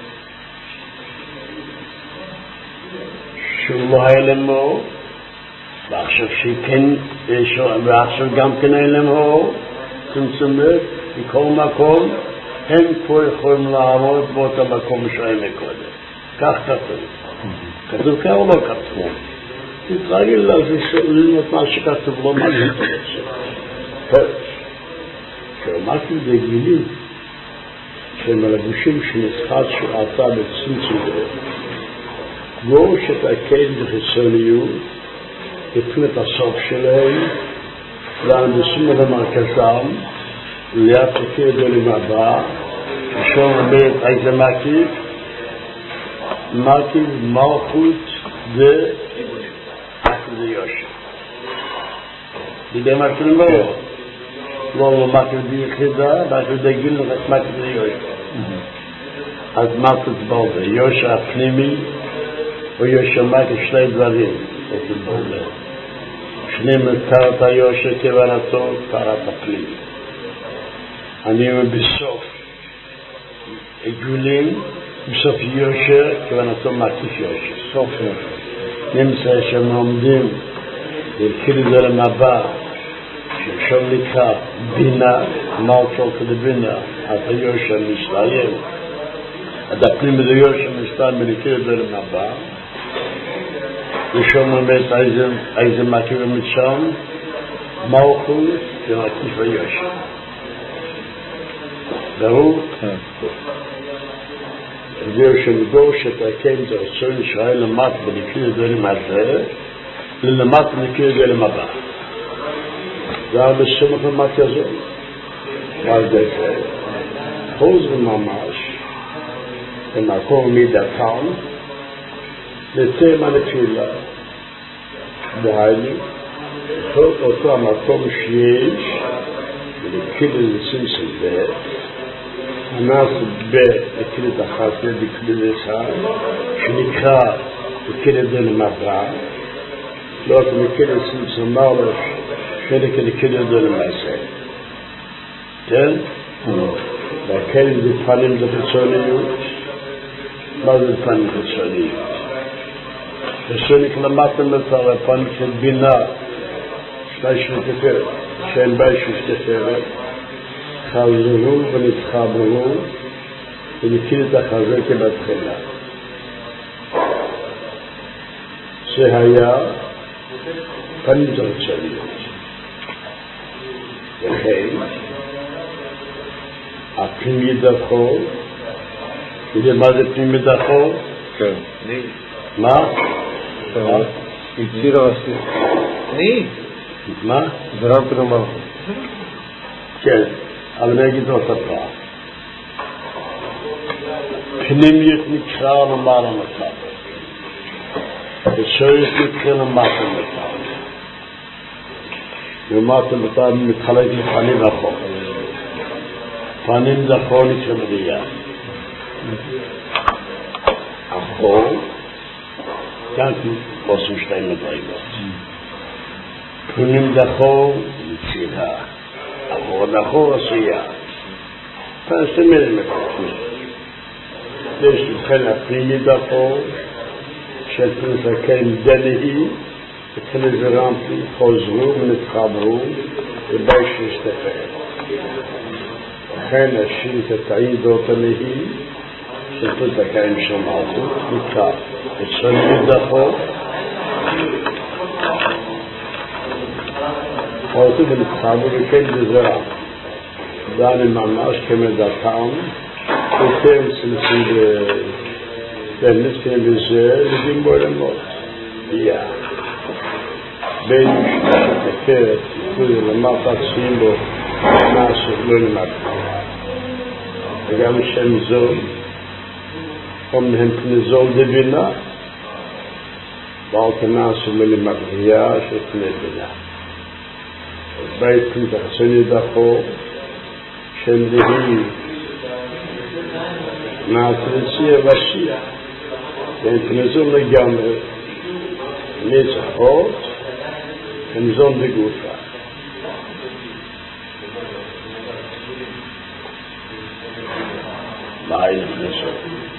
שהוא לא היה למו, ועכשיו שכן, ועכשיו גם כן היה למו, צמצומת, מכל מקום, הם פה יכולים לעמוד באותו מקום שהיה מקודם. כך כתוב. כתוב כך או לא כתוב? תתרגל לזה ללמוד מה שכתוב, לא מה שכתוב. כשאמרתי בגילים, שהם הלבושים שנצחת שעתה בצמצומת, כמו שתעקד בחיצוניות, יפנו את הסוף שלהם, לאנשים על המרכזם, ליד תקיר דולים הבא, ושום אומרת איזה מקיף, מקיף מלכות זה יושר. בידי מקיף לא. לא מקיף ביחידה, מקיף דגיל רק מקיף זה יושר. אז מקיף בולדה, יושר הפנימי, או יושר מקיף שני דברים, אותו בולדה. שני מתארת היושר כוונתו, תארת הפנימי. אני אומר בסוף עיגולים, בסוף יושר, כוונתו מקיף יושר, סוף יושר. נמצא שהם עומדים, והתחיל את זה למבא, ששום נקרא בינה, מלכו כדבינה, אז היושר מסתיים. עד הפנים את היושר מסתיים, ונתחיל את זה למבא, ושום עומד איזה מקיף ומצ'ם, מלכו כמקיף היושר. ברור? זהו שנגור שתעקם את הרצון ישראל למט בנקריא את זה למטה, ללמט בנקריא את זה למבא. זה היה בשמח למט יזון. ועל זה, חוז וממש, במקום מידתם, נצא מהנפילה, דהיינו, אותו המקום שיש, ונקריא את זה צמצום ב', הנס בקלט אחת בקלט אחד, שנקרא בקלט זה למטרה, לא רק בקלט צמצום מלך, שנקרא זה למעשה. כן? והקלט זה פנים זה חיצוניות. מה זה פנים חיצוניות? חיצונית למטה מטרה, פנים של בינה, שני שתפרת, שאין בה שתפרת, חזרו ונתחברו ונתחיל את החזר כבתחילה. זה היה פנים זרצניות. וכן, הפנימי דחו, יודע מה זה פנימי דחו? כן. מה? יציר הרסי. מה? זרם פנומר. כן. אבל אני אגיד אותה פעם. פנימיות נקרא למעלה מצב. ושויות נקרא למטה מצב. ומטה מצב מתחלק לפנים אחור. פנים דחור נקרא בריאה. אחור, כאן עושים שתיים מדרגות. פנים דחור יצירה. אחור עשייה. תעשמל מקום. יש לכן הפנימי דחור, שתנסקן דנהי, וכן זרמתי, חוזרו ונתחברו, ובאש להשתפר. לכן השאיר את העידות הנהי, שפות הקיים של מלכות, נקרא אצל מדחו, אותו ונתחבו וכן בזרע. דני ממש כמדתם, וכן סמסים בנתכם בזה, לבים בו למות. יא. בין משפחת הכרת, תפודי למטה סימבו, נעשו לא למטה. וגם שם זול, אומנם פנזול דבינה, ואל תנעשו לא למטה, יא שפני בינה. בית תחסני דחו, שם דהי, נעשרציה ושיע, ואין פנזול לגמרי, נצחות, פנזול בגופה. מהי לפנזול?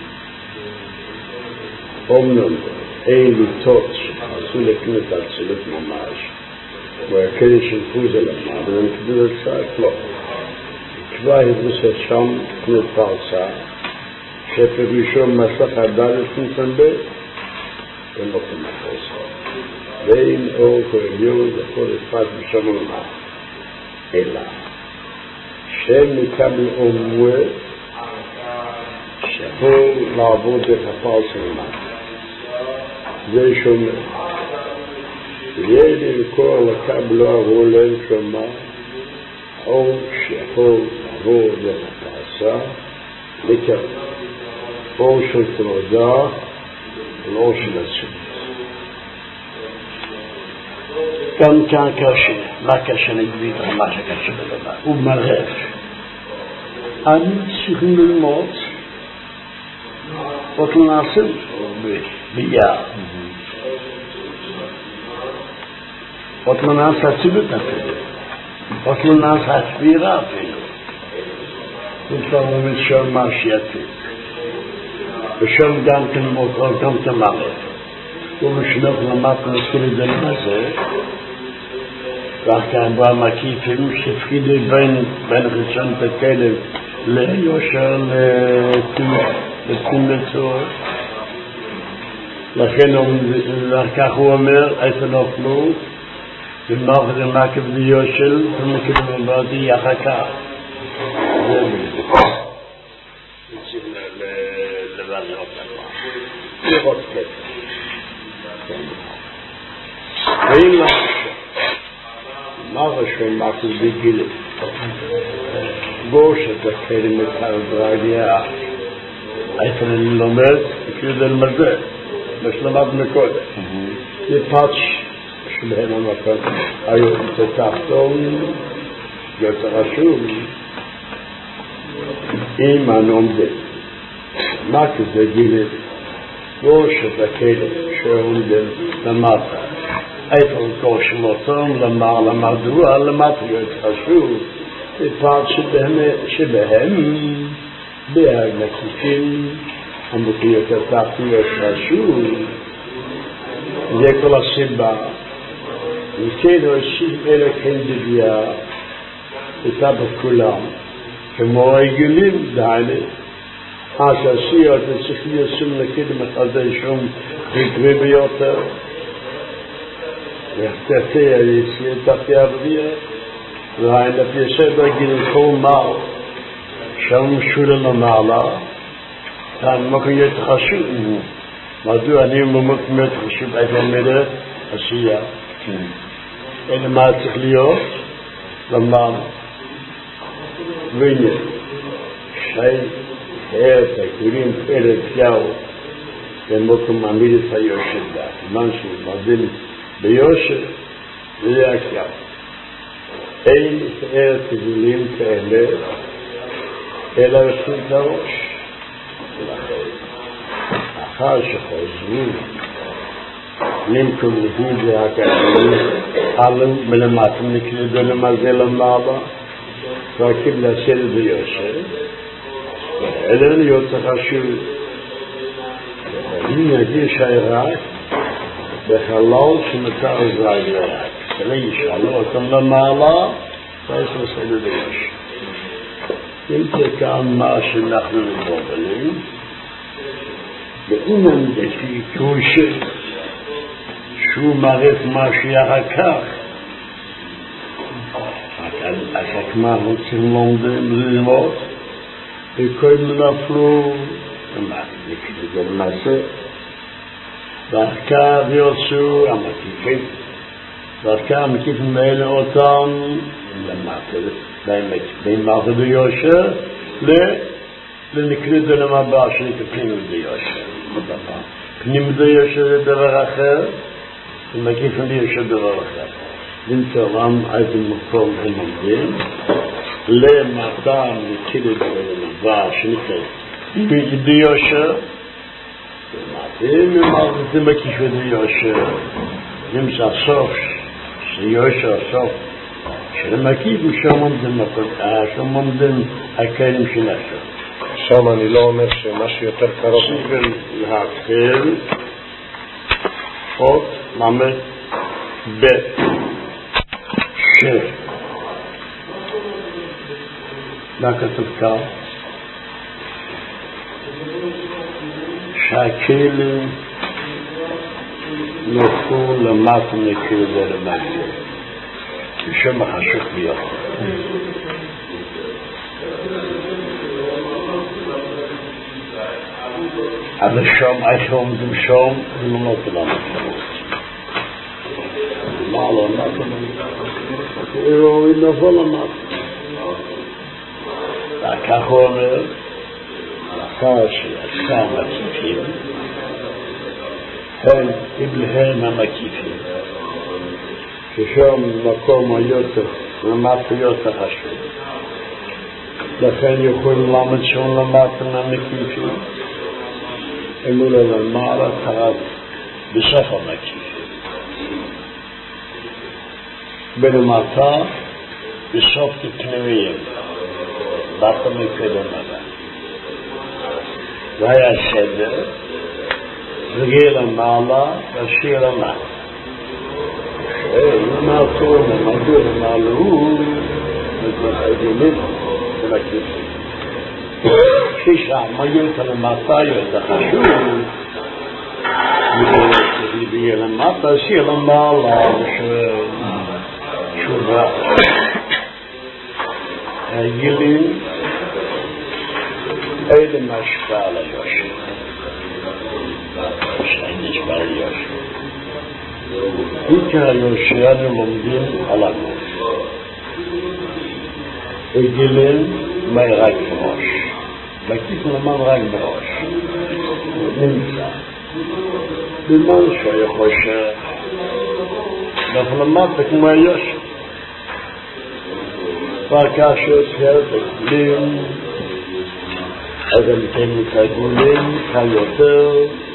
אומנם אילו תות שחזו לקנות הצלות ממש, והכדי שנפוז על המד, והם כדור הצעת לא. כבר הבוסת שם קנות פרצה, שפרישו מסך הדלת נתנבא, ונותן מחוסה. ואין אור כרגליון וכל אספת בשם ולמד. אלא, שם מקבל אומווה, שיכול לעבוד בפרצה ולמד. זה שומע. ויהיה לקרוא לקבל לא עבור להם שומע, או שיכול לעבור בפרצה, לקרוא. או של תנודה, ולא של עצמות. גם כאן קשה, מה קשה נגבית, מה שקשה בדבר, הוא מרף. אני צריכים ללמוד, אותו נעשה ביער. אותו נעשה הציבות אפילו, אותו נעשה הסבירה אפילו. וכבר באמת שם מה שיתית. ושם גם כן מוטר, גם כן מרף. ומשנוך למטה נזכיר את זה למעשה, ואך כאן בא מקיפים שפקידי בין חיצון הכלב ליושר לתימבצור. לכן כך הוא אומר, איפה נופלו, ומאחד המקב ליושל, ומקב למרדי אחר כך. זה בלתי. נצטרך לבזר אותה. לראות כתב. ואם מה ראשון מקל בגילה? בו שתקל מקל דרגיה. איפה אני לומד? כאילו זה למזה. משלמד מקודם. יפץ שבהם המקל היו תתחתון יותר חשוב. אם הנומדים. מקל בגילה בו שתקל שעומדים למטה. איפה כל שמותום למדוע למטה יותר חשוב. בפרט שבהם בהגנקיפים המותיות התחתי יותר חשוב. זה כל הסיבה. וכן עושים אלה כן דביה אותה בכולם כמו העגלים דיינה העשיות וצריך ליישום לקדם מחדש שום יקרה ביותר ותתה היציאה תחתי הבריאה והאין הפייסד הגיל כל מעל שם שולל למעלה כאן מוקם יותר חשוב מדוע אני מוקם יותר חשוב איפה עומדת עשייה אלא מה צריך להיות למעלה והנה שי את הכירים פרק יאו ומוקם מעמיד את היושב דה משהו מעמיד ביושר וזה הכיאו אין תאר תגולים כאלה אלא יפים את הראש אחר שחוזרים נמכם לביד להכאלה עלו מלמטם נקרדו למזה למעלה ורקים לעשות את ביושר אלא להיות חשוב אם יגיע שיירק בחלל שמותר עזרה ירק אלא ישאלו אותם למעלה ויש לסדר ביושר אם כאן מה שאנחנו מבובלים, בעניין דפי קרושה, שהוא מערך מה שיחר כך, אחר מה רוצים ללמוד, וכל נפלו, נקרא למעשה, ואחר כך יוצאו המקיפים, ואחר כך המקיפים האלה אותם למטה, בין מערכת יושר לנקרא זה למבא שנקרא פנים יושר. פנים יושר זה דבר אחר, ומקיפים יושר דבר אחר. נמצא להם איזה מקום הם עומדים, למטה נקרא זה למבא שנקרא פנים יושר, ומערכת מקיפים יושר, נמצא סוף, שיושר סוף, שלמקיף שם עומדים הכלים שנשאר. שם אני לא אומר שמשהו יותר קרוב. סיבל להתחיל עוד למד בית מה כתוב כאן? שהכלים נופלו למטה נקרא זה למעשה. שם החשוך ביותר. אבל שם, איך עומדים שם, זה לא נותן לנו. מה לא נותן לנו? הוא נבוא למטה. וכך הוא אומר, לאחר שיצא מקיפים, הם קיבלהם המקיפים. ששם מקום היותר, למטה יותר חשוב. לכן יכולים למד שם למטה מהמקיפים. אמרו לו למעלה תרד בסוף המקיפים. בלמטה בסוף כפנימיים. למטה מקדם הבא. זה היה סדר, רגיל למעלה והשיר למטה. נעשו, נמדו, נעלו, נתמחיינים, ונקיפים. כשהמיות למטה יותר חשוב, בגלל למטה, שיר למעלה, תשובה. הגילים, אלה משפע על היושר. שאין נשפע על יושר. עיקר היושר אנו לומדים על הגוף. הגילים רק בראש. מקיף למד רק בראש. נמצא. במן שהיה חושב. אנחנו למד כמו היושר. ואחר שיוצר את הגלים, אז הם תהיינו כגולים, כיותר,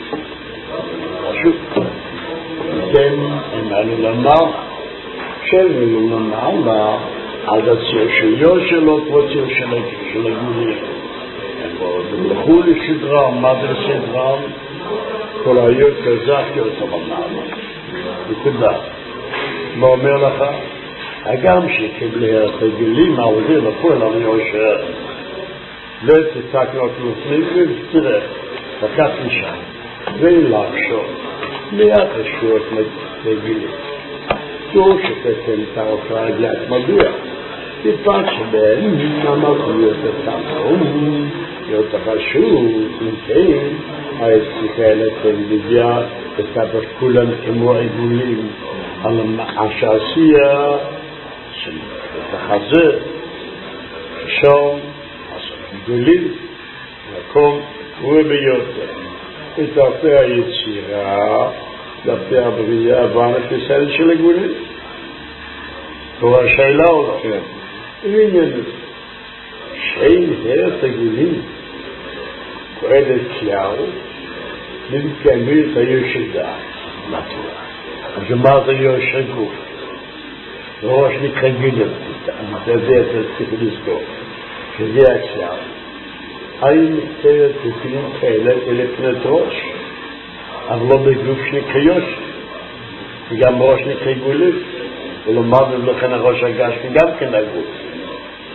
פשוט. כן, הם עלו למעלה, כשהם למעלה, אז הציור שיושר לא כמו ציור של הגולים. הם הלכו לסדרם, מה זה סדרם? כל היום כזכתי אותו במעלה. נקודה. מה אומר לך? הגם שקיבלי התגלים העודים לפועל על יושר ותתקנו הכנופנים ותראה לקח משם ולחשוב מיד השורות תגלים תור שתתם תערוך רגלת מדוע טיפת שבהם נמקו יותר תמום יותר חשוב נמצאים צריכה לטלוויזיה ותפת כולם כמו עיגולים על השעשייה את החזה שם גדולים מקום קרוי ביותר את דפי היצירה דפי הבריאה והנכסל של הגולים כבר השאלה או לא? ועניין שאין הרת הגולים פועלת כלל נתקיימים את היושר דעת נתורה אז מה זה יושר גוף ראש נקרא גילים, זה צריך לזכור, שזה עכשיו. האם נקראת תפילים כאלה אלה פנת ראש, אבל לא בגוף שנקרא יושר, וגם ראש נקרא גולים, ולמדנו לכן הראש הגשמי גם כן הגוף.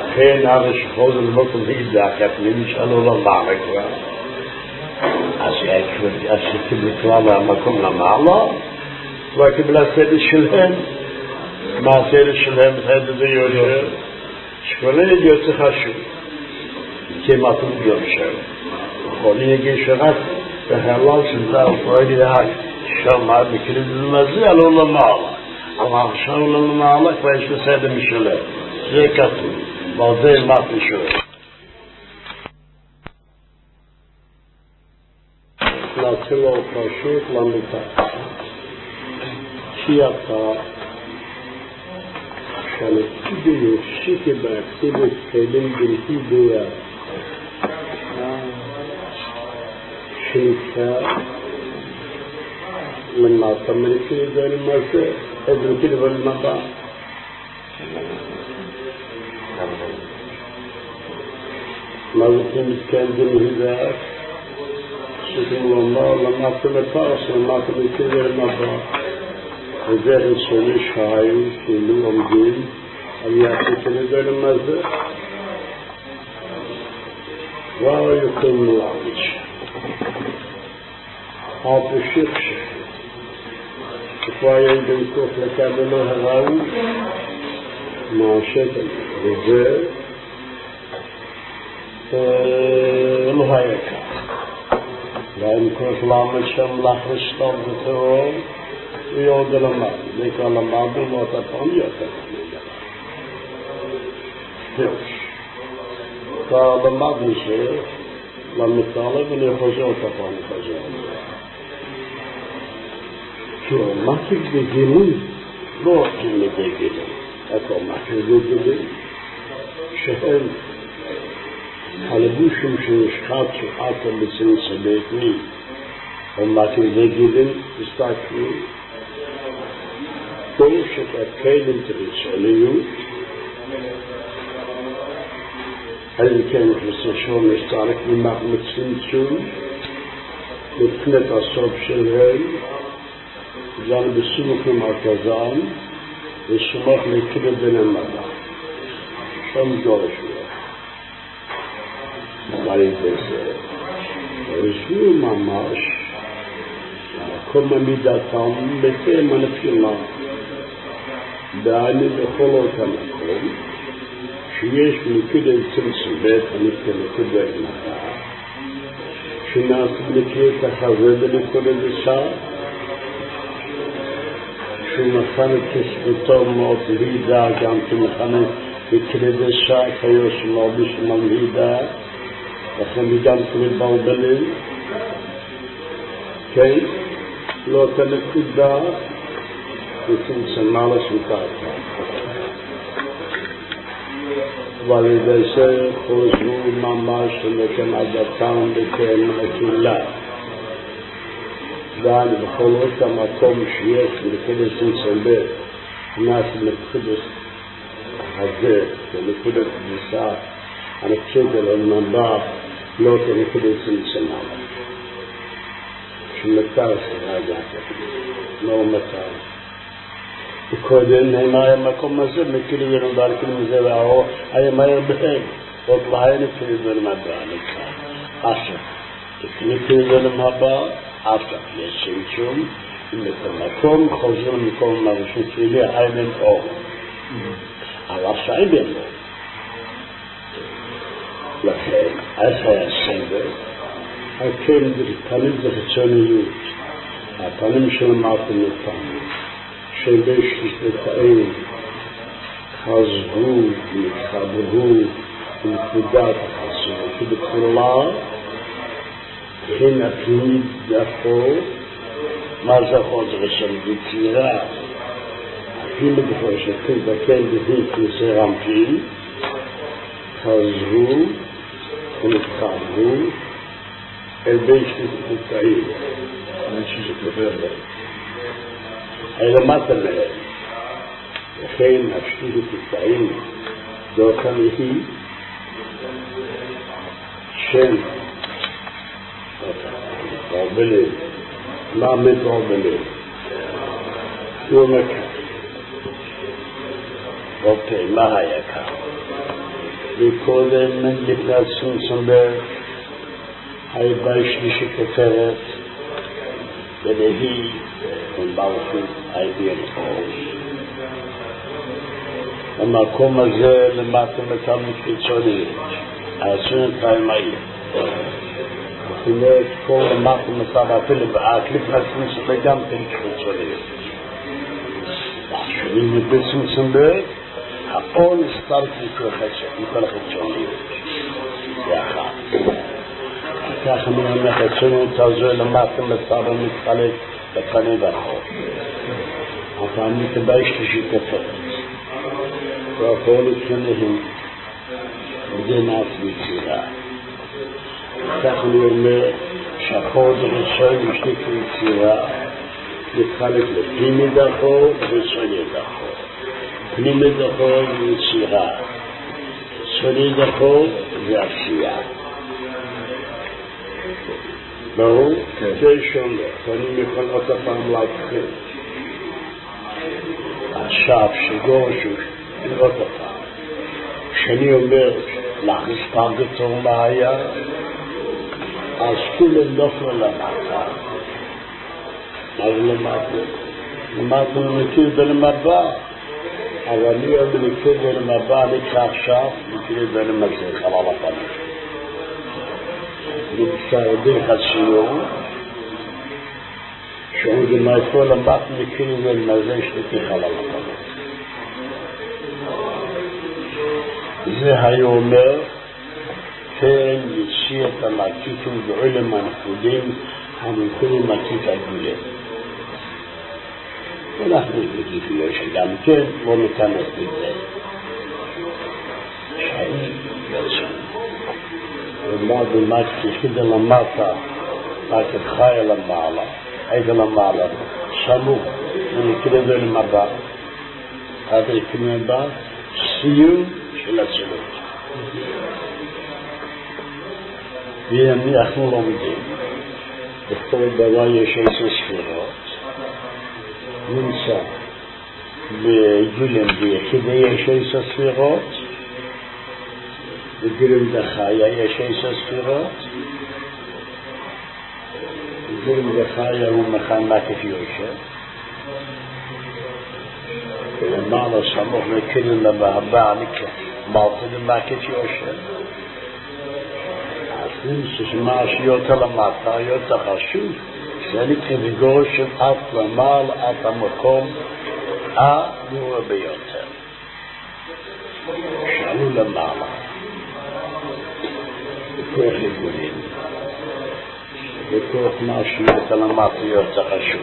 לכן הרי שחוזר למקום הידע, כי הפנים נשאלו למעלה כבר. אז שקיבלו כבר מהמקום למעלה, כבר קיבלה סדר שלהם. מה הסדר שלהם? הסדר זה יושר. שכולי יוצא חשוב. כמעט הוא יושר. יכולים יגיש רק בחלל של זה, ופועלי להק. שמה בקריב לזה, עלו למעלה. אבל עכשיו עלו למעלה, כבר יש בסדר משלם. זה כתוב. ועל זה מה משלם. נתחיל לו פשוט למיטה. כי אתה שהנתיבי יושיקי באקטיבית כלים בלתי דויה שנקרא למטה מלכי ולמעשה אדלכי ולמטה מה זה כמתקן דמהידך שכם לומר למטה לפרס למטה מלכי ולמטה וזה ראשוני שחיים כאילו עומדים על יחד כנדע למזה כבר יכולים להרגיש הפשיך שכבר ילדים כוח לקבל הראו מהשקל וזה לא היה כך והם כוח למד שם לחרשתו וטרור ויוד למד, זה כבר למדנו לא אתה פעם יותר כבר למדנו שלמתעלה ואני חוזר אותה פעם חוזר כי הוא מקיף בגילוי לא הולכים בגילוי הכל מקיף בגילוי שהם הלבושים שנשחט שוחטה בצנצה ביתני הוא מקיף בגילוי הסתכלו כל שתקיילים תריצוניות האם כן חסשון מסתרק ממחמת צמצום מבחינת הסוף שלהם זן בסמוך למרכזם וסמוך לקרב בין המדע שם גורש לו בית בזה וזו ממש מקום עמידתם בקיים הנפילה דעני בכל אותה מקום שיש נקודה צמצום בית הנקודה נקודה שנעשה נקודה החזה בנקודה דשה שמכנה כספתו מאוד הידה גם כמכנה נקודה דשה חיוש מאוד בשמם הידה לכן גם כמתבלבלים כן לא תנקודה וצמצמה לשמקה ועל ידי זה חוזרו ממש למקם עדתם בקיים הקהילה דעני בכל אותה מקום שיש נקודת צמצם נעשה נקודת הזה ונקודת קדיסה הנקשית על המנבא לא כנקודת צמצמה שמתר שרגע לא מתר וקודם נאמר המקום הזה מכירים ונודע לכם זה והאור היה מהר בהם עוד להיין מכירים ונמדע עכשיו מכירים ונמדע עכשיו יש צמצום ומקום חוזרים למקום מרשות שלי היין אור אבל השעים אין לו לכן אז היה סדר הכן פנים זה חיצוניות הפנים של מרתם אותם שבשתתאים חזרו ונתחברו בנקודת החזור שבתחילה הן הפנימית דחו מה זכות רשם בצעירה הפנימית דחו שתבקן בדין כנסי רמפים חזרו ונתחברו אל בשתתאים אני חושב שכבר להם למטה מהם לכן השתות התקעים דרכם היא שם תורבלים מה מתורבלים הוא מקר אוקיי מה היה כאן וקודם לפני הצמצומבר היתה שלישי כתרת ונהי ומלכות הייתי אלפוס. המקום הזה למטה מתאמת חיצונית, העצונת הימאית. זאת אומרת, כל למטה מתאמת אפילו לפני הצמצומבר גם כן חיצונית. שנים מבצמצומבר האור נסתר מכל החיצוניות. זה אחת. ככה מן החיצוניות הזו למטה מתאמת מתחלק בפני ואחור. הפעם נקבע שלישי כתרת. והכל לפניהם מדינת ויצירה. כך אני אומר שהחור הראשון משליק ויצירה מתחלק לפנימי דחור וחיצוני דחור. פנימי דחור ויצירה, חיצוני דחור ועשייה. ברור? זה שונה. אני יכול עוד הפעם להתחיל. עכשיו שגורשו עוד הפעם. כשאני אומר להכניס פרגתור מהיה, אז כולם נופלו למטה. אז למטה מכיר בלמבא. אבל אני עוד מכיר בלמבא, אני אקרא עכשיו, מכיר בלמזה, חלל הפנים. אני בסעודי חציור, שעוד למעטו למטה מכיר בלמזה, שתקי חלל הפנים. זה היה אומר, כן יציאת המקיפים בעולם הנפודים, המנכונים מקיף הגולים. אנחנו בגיפיות שגם כן לא ניכנס בזה. שאני בעצם. ומה במקפי חידה למטה, רק את חיה למעלה, הייתה למעלה, סמוך, ונקרא זה למבא. עד יקרא למבא, סיום של הצילות. ואנחנו לומדים, בכל דבר יש 10 ספירות, נמצא בגולם ביחידה יש 10 ספירות, בגולם דחיה יש 10 ספירות, בגולם דחיה הוא מכן מקף יושב, ולמעלה סמוך לקרן הבא נקרא מלכה למקף יושב. שמה שיותר למטה, יותר חשוב, זה נקרא בגור של עד למעלה, עד המקום הגרוע ביותר. שעלו למעלה, בכוח לגולים, בכוח מה שיותר למטה יותר חשוב.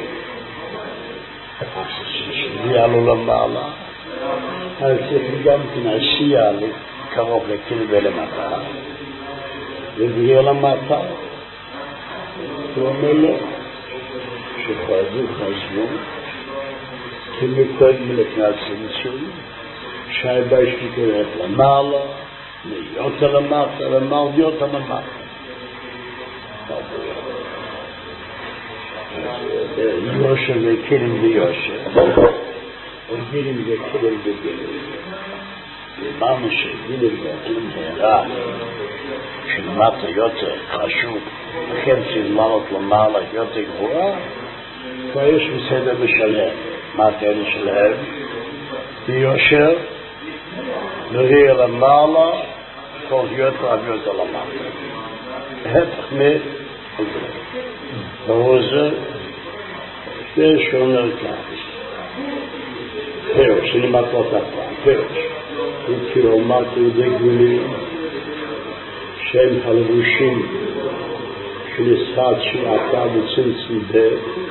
שזה עלו למעלה, אז צריך גם כנעשייה קרוב לקרבה למטה. ובגלל למטה, הוא אומר לו, שחזו, כמקוד מלפני הצמצום, שהיבה שתתרח למעלה, להיות למטה, להיות למטה. יושר וכלים ביושר, וגילים וכלים בגילים. אמרנו שגילים וכלים הערה, שלמטה יותר חשוב, לכן שלמעלות למעלה יותר גבוהה, כבר יש בסדר משלם. מה כאלה שלהם? ביושר, נראה למעלה, כל יותר ויותר למטה. הפך מזה. ברור זה, זה שאומר כך. פירוש, אני מטרות הפעם, פירוש. וכאילו אמרתי ידי גבולים, שהם הלבושים שנסחת שעתה בצמצום דה,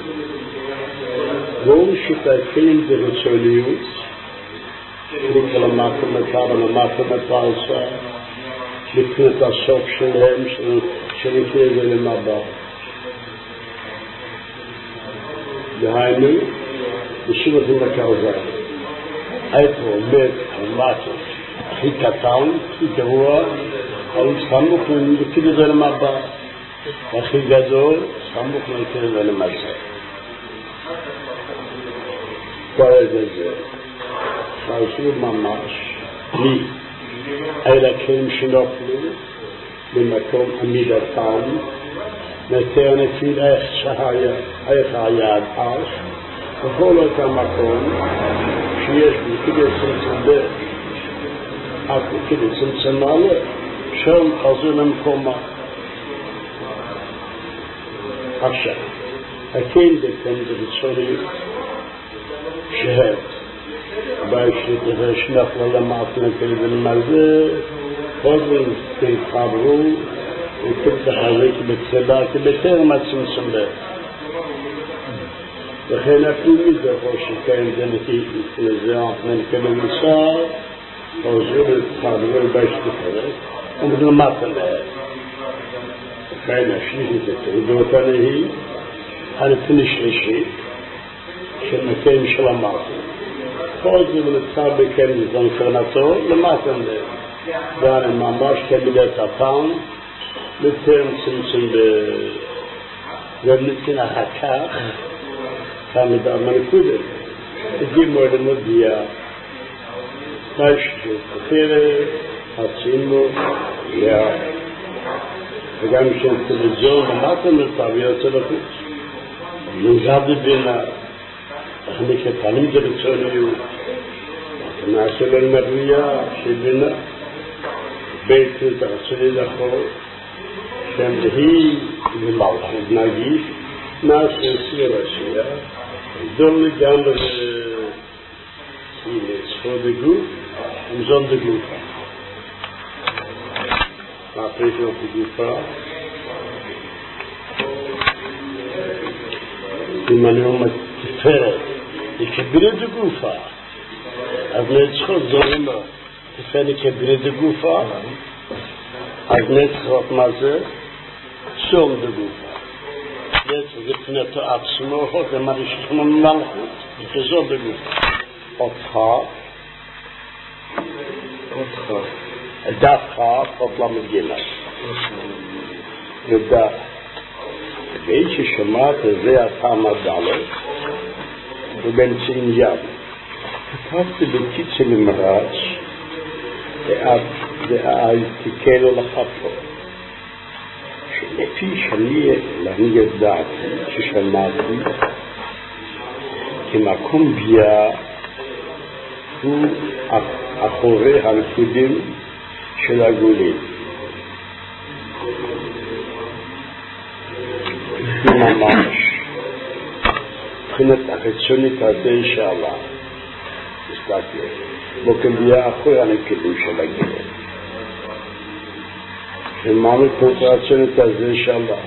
והוא שתקלים ברצוניות, לקרוא למטה ולמטה מפרסה, לקרוא את הסוף שלהם, שנקרא זה למבא. דהיינו, בשיבת המקרזה, איפה עומד המטה הכי קטן, הכי גרוע, אבל סמוך לקרוא זה למבא. הכי גדול, סמוך לקרוא זה למבא. כל זה. חשוב ממש, לי, אלא כן שנופלו במקום עמידתם, נתר נפיל איך היד אז, בכל אותו מקום שיש כדי צמצם אך כדי צמצם מעלה, שם חזרו למקומה. עכשיו, הכן דקן דרצוני שהד, באשת שנפלה למעטנה כלבן מזה, חוזרים כלחברו, וכלתחזק בצבא, כבטר מצמצם בה. וכן הפנימי דרכו שקיים דנתי לזה אחמן כבנסה, חוזרו להתחברו באשת אחרת, ומדלמטה להם. וכן השלישית התעודות עליהי, הנתני שלישית, של מקיים של המעטה. חוזרים לצער בכם לזון קרנתו, למטה להם. ואני ממש כמידת הפעם, לטרם צמצם במתנה הכך, כאן במנקודת, הגימו אל המודיע, משהו כפרת, הצימו, וגם שם טלוויזיון, למטה מרפב יוצא לחוץ. נוזב לבינה, אני כפנים דרצוניות, נעשה לנבויה שבינה, בית תרצוני לחור, שם דהי ומלכות נגיף, נעשה סיר השיעה, דום לגמרי צפור דגוף, ומזון דגופה. הפריפות דגופה, אם אני אומר תפרת, יקבל דגופה, אז נצחוק דומה, תפרת יקבל דגופה, אז נצחוק מה זה? שום דגופה. נצחוק לפנתו עצמו, למה לשכנו מלכות, וזו דגופה. אותך, דף חף, עוד למד גילה. ודף. ואיש ששמעת זה הפעם הדלת, ובנצין יד. כתבתי בקיצה למרץ, תיקלו לחפו. שלפי שאני ידעתי, ששמעתי, כמקום ביה, הוא אחורי הנקודים של הגולים. ממש, מבחינת החיצונית הזה שעלה, הסתכלי, מוקם ביה אחורי הנקודים של הגולים. וממש החיצונית הזה שעלה,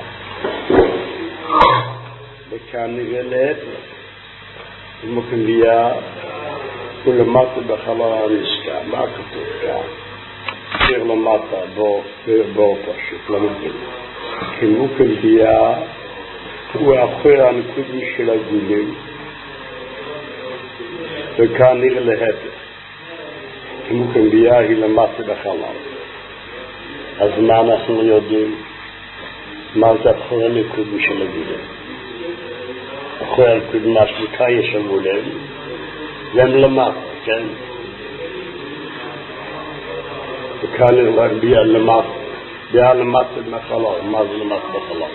וכאן נראה להפך, מוקם ביה ולמטה בחלל הנזכר, מה כתוב כאן? שיר למטה בו פשוט, למדים. כמו כלביה, הוא אחרי הנקודים של הגולים, וכאן נראה להפך. כמו כלביה היא למטה בחלל. אז מה אנחנו יודעים? מה זה אחרי הנקודים של הגולים? אחרי הנקודים מהשליקה יש הגולים, והם למטה, כן? וכאן נראה ביה למטה. ביה למטה בחלל. מה זה למטה בחלל?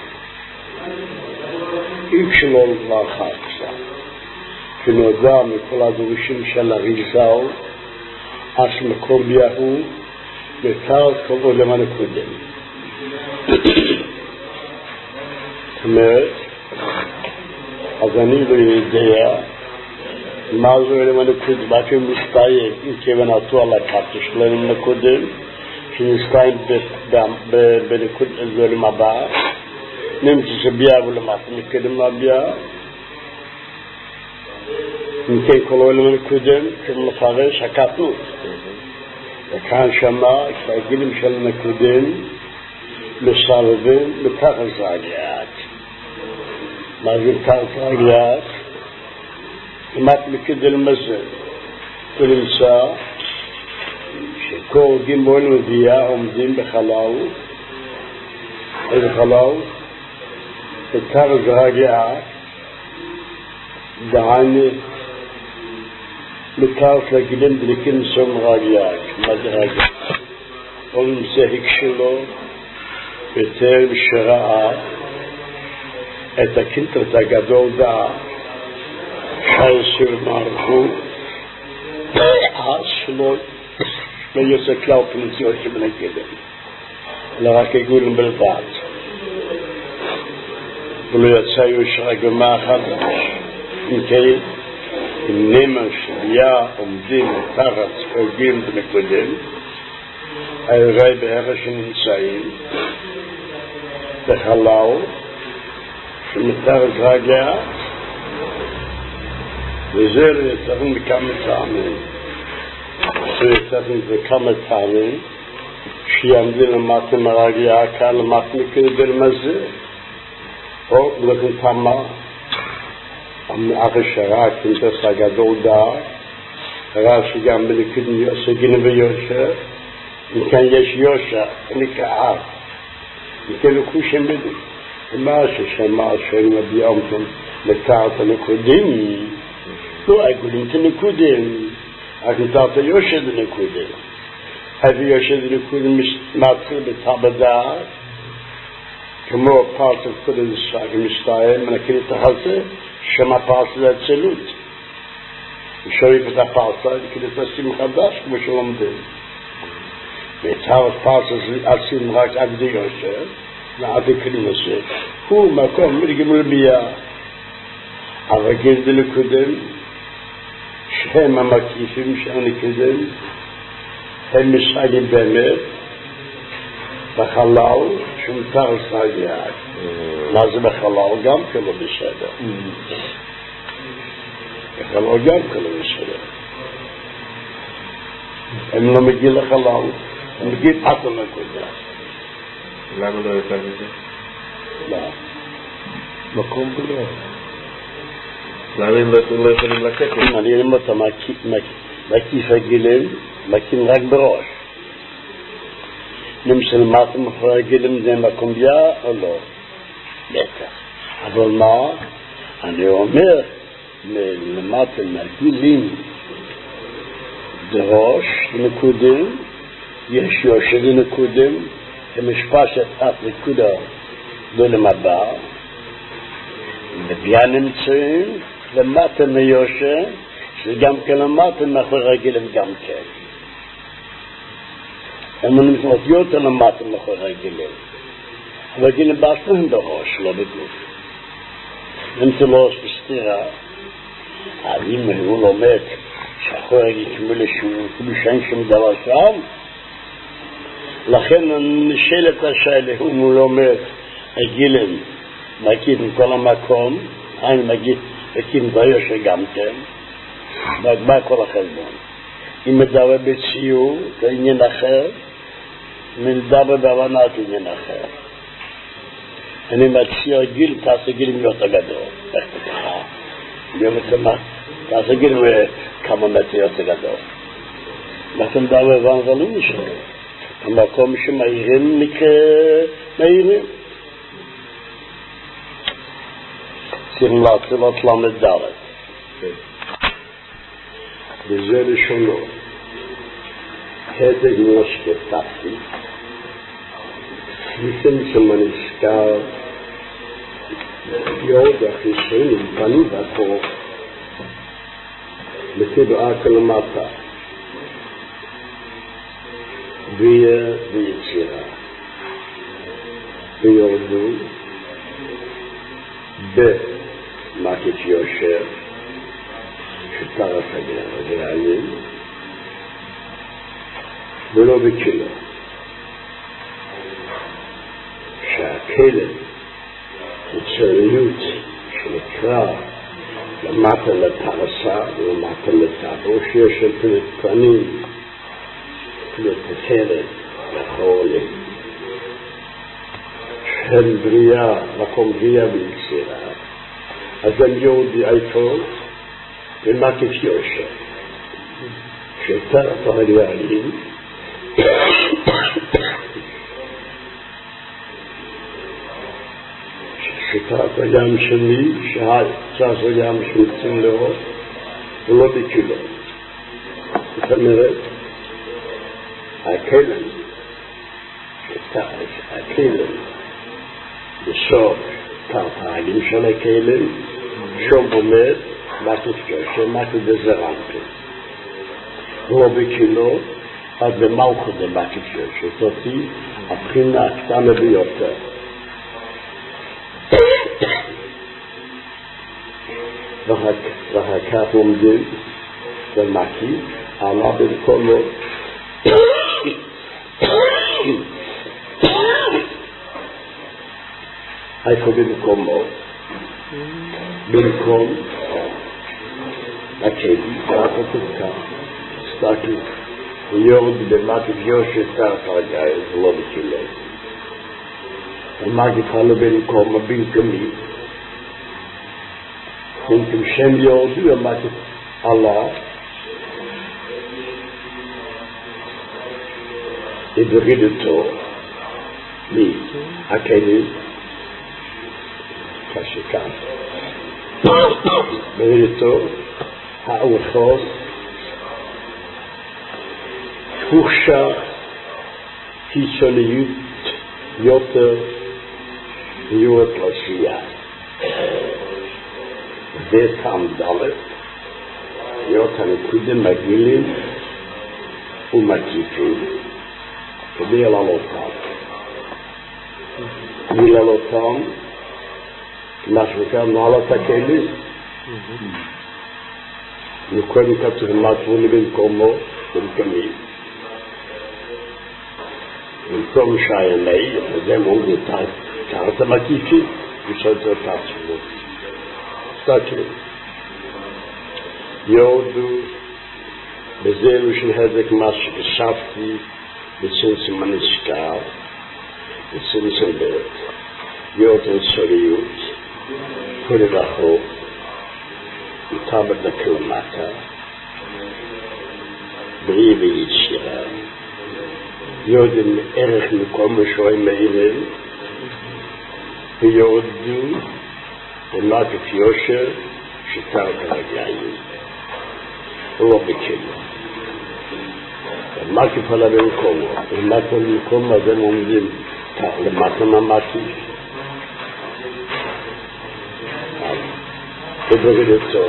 איך שלא דבר חד קצת. כנודע מכל הדרושים של הריזל, אז מקום ביה הוא, ותר כל עולם הנקודים. זאת אומרת, אז אני לא יודע, מה זה עולם הנקודים? באתי מסתיים, אם כוונתו על הקרקע שלנו נקודים, שנסתיים בנקוד עולם הבא, נמצא שבייה ולמטה מתקדם לבייה, מכן כל עולם הנקודים, כמו לפרש הקטנות. וכאן שמה, כשהגילים של הנקודים, מסרבים בתחת זרגיית. מה זה בתחת זרגיית? אם את מקדם לזה, ולמצא שכל גימול מביאה עומדים בחלל, איזה חלל? בתחת זרגיית, דהיינו לקראת לגילים דליקים סום רגליק, מה זה רגליק? אומרים זה הקשלו בטרם שראה את הקינטרט הגדול דעה שעשו מערכו שלא יוצא כלל פניציות שבני גדם אלא רק עיגולים בלבד ולא יצא יושר גמה חדש אם כן אם נמש היה עומדים תחת חוגים ונקודים הרי בערך שנמצאים בחלל שמתחת רגליה וזה יצטרכם בכמה טעמים בכמה פעמים שיעמדו למטה מרגליה כאן למטה מכדי מזה או לכן תמה אחרי שראה כנתס הגדול דעה ראה שגם בנקודים יוסר גינים ויושר מכאן יש יושר נקרא מכאן לקושם בדיוק מה ששמע שהם מביאים לקראת הנקודים לא עגולים כנקודים רק נתרת יושב לנקודים הביא יושב לנקודים מתחיל בתעבדה כמו פרסת קודם מסתיים מנקד את החזה שמה פרסת להצלות ושואף את הפרסת כדי תשים חדש כמו שלומדים והתאר פרסת עשים רק עבדי יושב ועד הכנוסה הוא מקום מרגמול בייה הרגיל דלקודם שהם המקיפים שהנקודם הם משחקים באמת בחלל שמותר סגייק מה זה בחלל? גם כלא בסדר בחלל גם כלא בסדר הם לא מגיעים לחלל הם מגיעים עד הנקודה למה לא יותר מזה? לא מקום בלו למה הם לא יכולים לצאת? אני אומר אותם מקיף הגילים מקים רק בראש נמצא למטה מאחורי הגילים זה מקום ביה או לא? בטח אבל מה? אני אומר למטה מהגילים בראש נקודים יש יושב לנקודים המשפשת אף נקודה לא למבע וביה נמצאים למטה מיושר שגם כן למטה מאחורי הגילים גם כן הם נמצאות יותר למטה מאחורי הגילים אבל הגילים בעצמם בראש לא בגוף נמצא בראש בסתירה אבל אם הוא לומד שאחורי הגילים כמו שאין שום דבר שם לכן נשאלת השאלה אם הוא לומד הגילים מקיף מכל המקום אני מקיף ביושר גם כן מה כל החשבון אם מדבר בציור זה עניין אחר מדבר בהבנת עניין אחר אני מציע גיל תעשה גיל יותר גדול איך תקחה תעשה גיל כמה מטר יותר גדול לכן מדבר בהבנת שלו המקום שמאירים מאירים צריכים להצילות למד דלת וזה לשונו הדג מושקפתי לפני שמנזכר יוד החיסונים בנו בקור בתבעה כלמטה ויצירה ויורדו במקף יושר שטרף הגרעלים ולא בקילו שהכלב יצריות שנקרא למטה לפרסה ולמטה לטבו שיש של פלט פנים פלט הכלב לחולים של בריאה מקום בריאה ביצירה אז הם יורדי איפה במקף יושר שטרף הגרעלים שטרף הים שני שצריך הים שמצאים לראות ולא בקילו זאת אומרת, הכלם, בסוף תרתגים של הכלם, שום אומר, מקף יושב, מקף דזרנטו. לא בכלו, עד במלכו דמקף יושב. זאתי הבחינה הקטנה ביותר. ואחר כך לומדים במקיף, עלה במקומו. איפה במקומו? במקום הכלי, ככה תזכר, סתקי, יורד במקיף יושב תחת הרגליים, זה לא בכלי. המקיף עלה במקום הבנקמי, במקום שם יורדו, המקיף עלה, הברידתו מהכלי, כשכאן. ברידתו, האורחוס, תחושה חיצוניות יותר להיות לשיעה. זה טעם ד' להיות הנקודים מגילים ומקיפים כדי לעלותם. מלעלותם, מה שנקרא נעלת הכלים. וקודם כתוב מקבו במקומו, במקומי. במקום שהימי, וזה מונגו תחת המקיפים, ושאלת תעצמו. סתכלו. יורדו, בזהו של הדק מה שחשבתי, בצמצם הנזכר, בצמצם בית, יורדו צוריות, כולל החוק, מתחבר לקלמטה, בראי ויצירה, יורדים ערך מקום ושוי מאירים, ויורדו במקף יושר שתרת הרגליים, לא בכלו. המקיף עלה במקומו, למטה במקומו, אז הם עומדים למטה מהמקיף. וברידתו,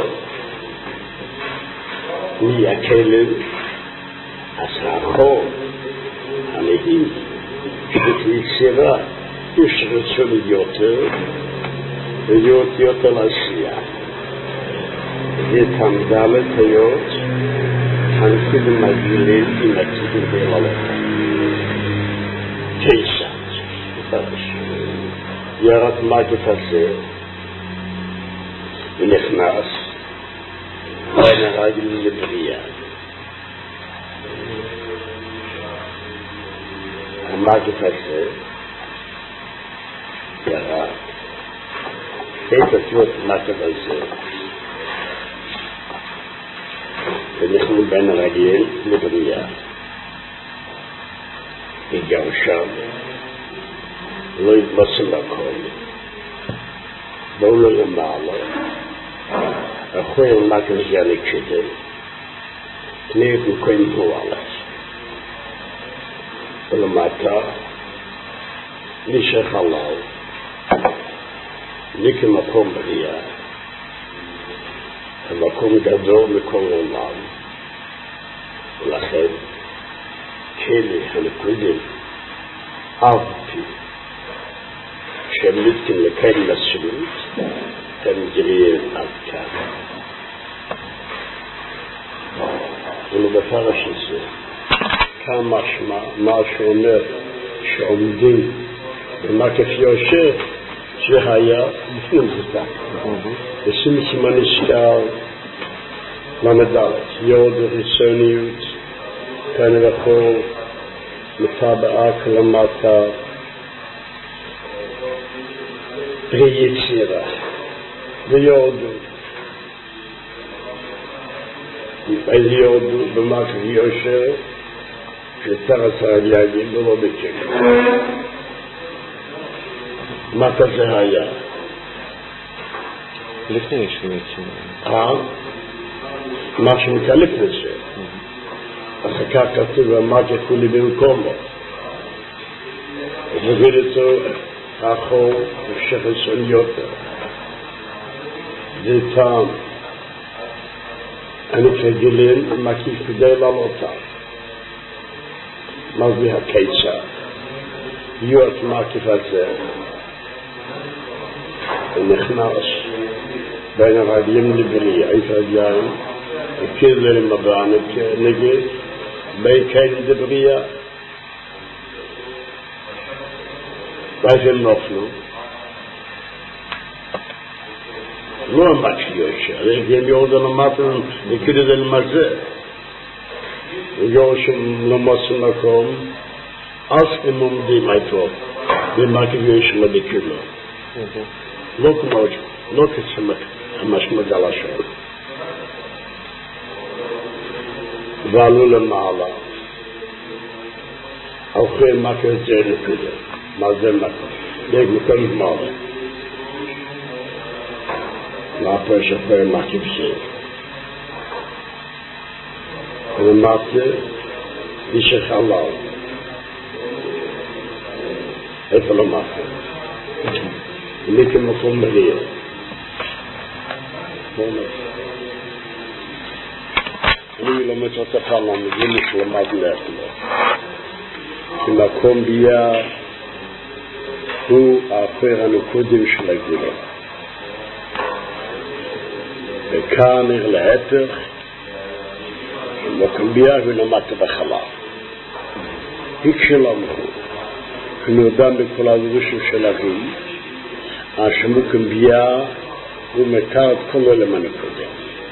מהכלם, הסרחו, הנהים, שבתיצירה יש רצון יותר, להיות יותר לעשייה. זה תמדלת היות, הנקודים מגילים עם הקידים בלעלתה. כיצד, ירד מקיף הזה, ונכנס בין הרגל לבריאה. המקיף הזה ירד. את התיות מקיף הזה. ונכנו בין הרגל לבריאה. וגם שם לא יתבשם הכל. בואו לא למעלה. אחרי המקף זה הנקודם. תנאי מקום הועלת. ולמטה, מי שחלל, מי כמקום בריאה, המקום גדול מכל עולם. ולכן, כלי הנקודים, אהבתי, שהם מתקים לקיים מסורות, הם גריעים עד כאן. ולבפרש הזה, כאן משמע, מה שאומר שעומדים במקף יושר, שהיה לפני זה. ושמצם הנזכר למדעת, יורד וחיצוניות, כאן וכל, מטבעה כלמטה, ביצירה, ויורדו. אז יורדו במקף יושר, שתחת הרגליים ולא בכלו. מה כזה היה? לפני שמוצאים. מה שנקרא לפני זה. אחר כך כתוב אמרת כולי במקומו ובוביל איתו אחו ושחסון יותר זה טעם אני כגילין מקיף כדי לעלותה מה זה הקיצה להיות מקיף הזה ונכנס בין הרגלים לבריאה איפה רגליים וכזה למבען נגד בין כאלה לבריאה ואיפה הם נופלו לא המקפיא ישר הם יורדו למטה וכזה למזה ויורשם למוסו מקום אז הם עומדים איתו ומקפיא ישר לבקילו לא כמו לא כצמק המשמד על השם ועלו למעלה אחרי מקר זה נקודה מה זה מקר? דרך מקום מעלה לאפר שפר מקר זה ולמטה איש החלל איפה למטה ומכם מקום מריע אני לומד את הפעלה מגיל שלמד לאכלו שמקום ביה הוא האחר הנקודים של הגבולה וכאן להפך מקום ביה הוא למד בחלל הקשלמכו כנודם בכל הדרושים של אבים השמוקם ביה הוא מתאר את כל עולם הנקודים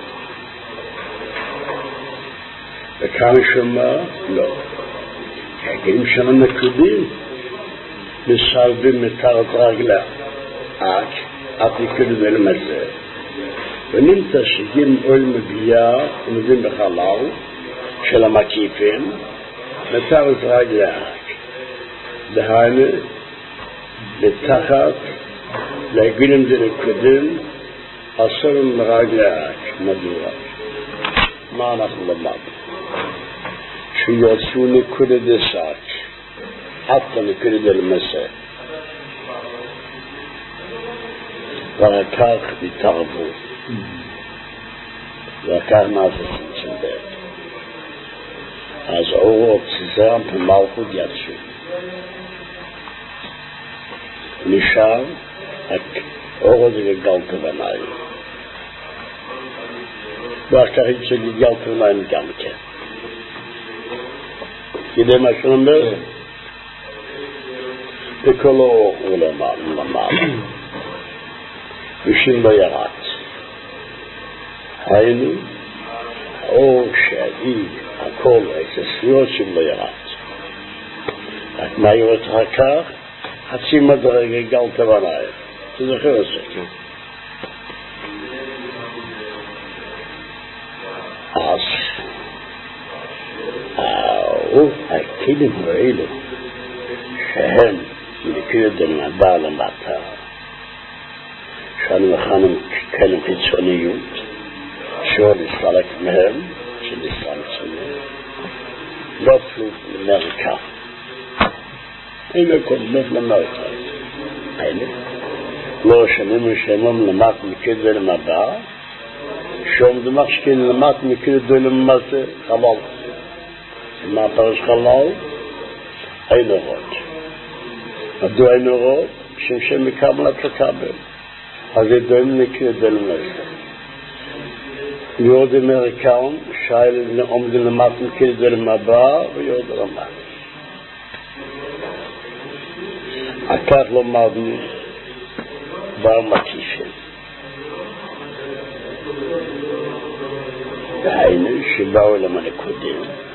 וכאן שמה לא הגעים של הנקודים מסרבים מתאר את רגלה עד נקודים אל מזה ונמצא שגים עולם ביה ומדים בחלל של המקיפים מתאר את רגלה דהיינו מתחת להגבילים זה נקודים אסורים לרגלה מדוע מה אנחנו למד שיוצאו נקודה דסק עד לנקודה דלמסה ואחר כך התערבו ואחר כך נעשה סמצנדר אז אורות ציזרם ומלכות יצאו נשאר אורות זה גגל כווניים ואחר כך יצא גגל כווניים גם כן יודע מה שאומר? וכל האור הוא למעלה ושם לא ירד היינו האור שהביא הכל הססויות שם לא ירד רק מה יורד אחר כך? חצי מדרגה גל כווניים אתה זוכר את זה? אז הכלים האלו שהם מנקודת המבע למטה שאנו מכנים כלים חיצוניות שעוד נסלק מהם שנסלק מהם לא תלו למריקה אין קודמות למריקה האלה לא שנים ושנים למט מקודת המבע שעומד מחשכים למט מקודת למטה חלל מה פרש חלל? אין אורות מדוע אין אורות? משום שהם מקבלת לקבל אז זה דוים נקרא דלמסה יורד אמריקאון שייל עומד למט נקרא דלמבא ויורד למט הכך למדנו בר מקיפים והיינו שבאו למנקודים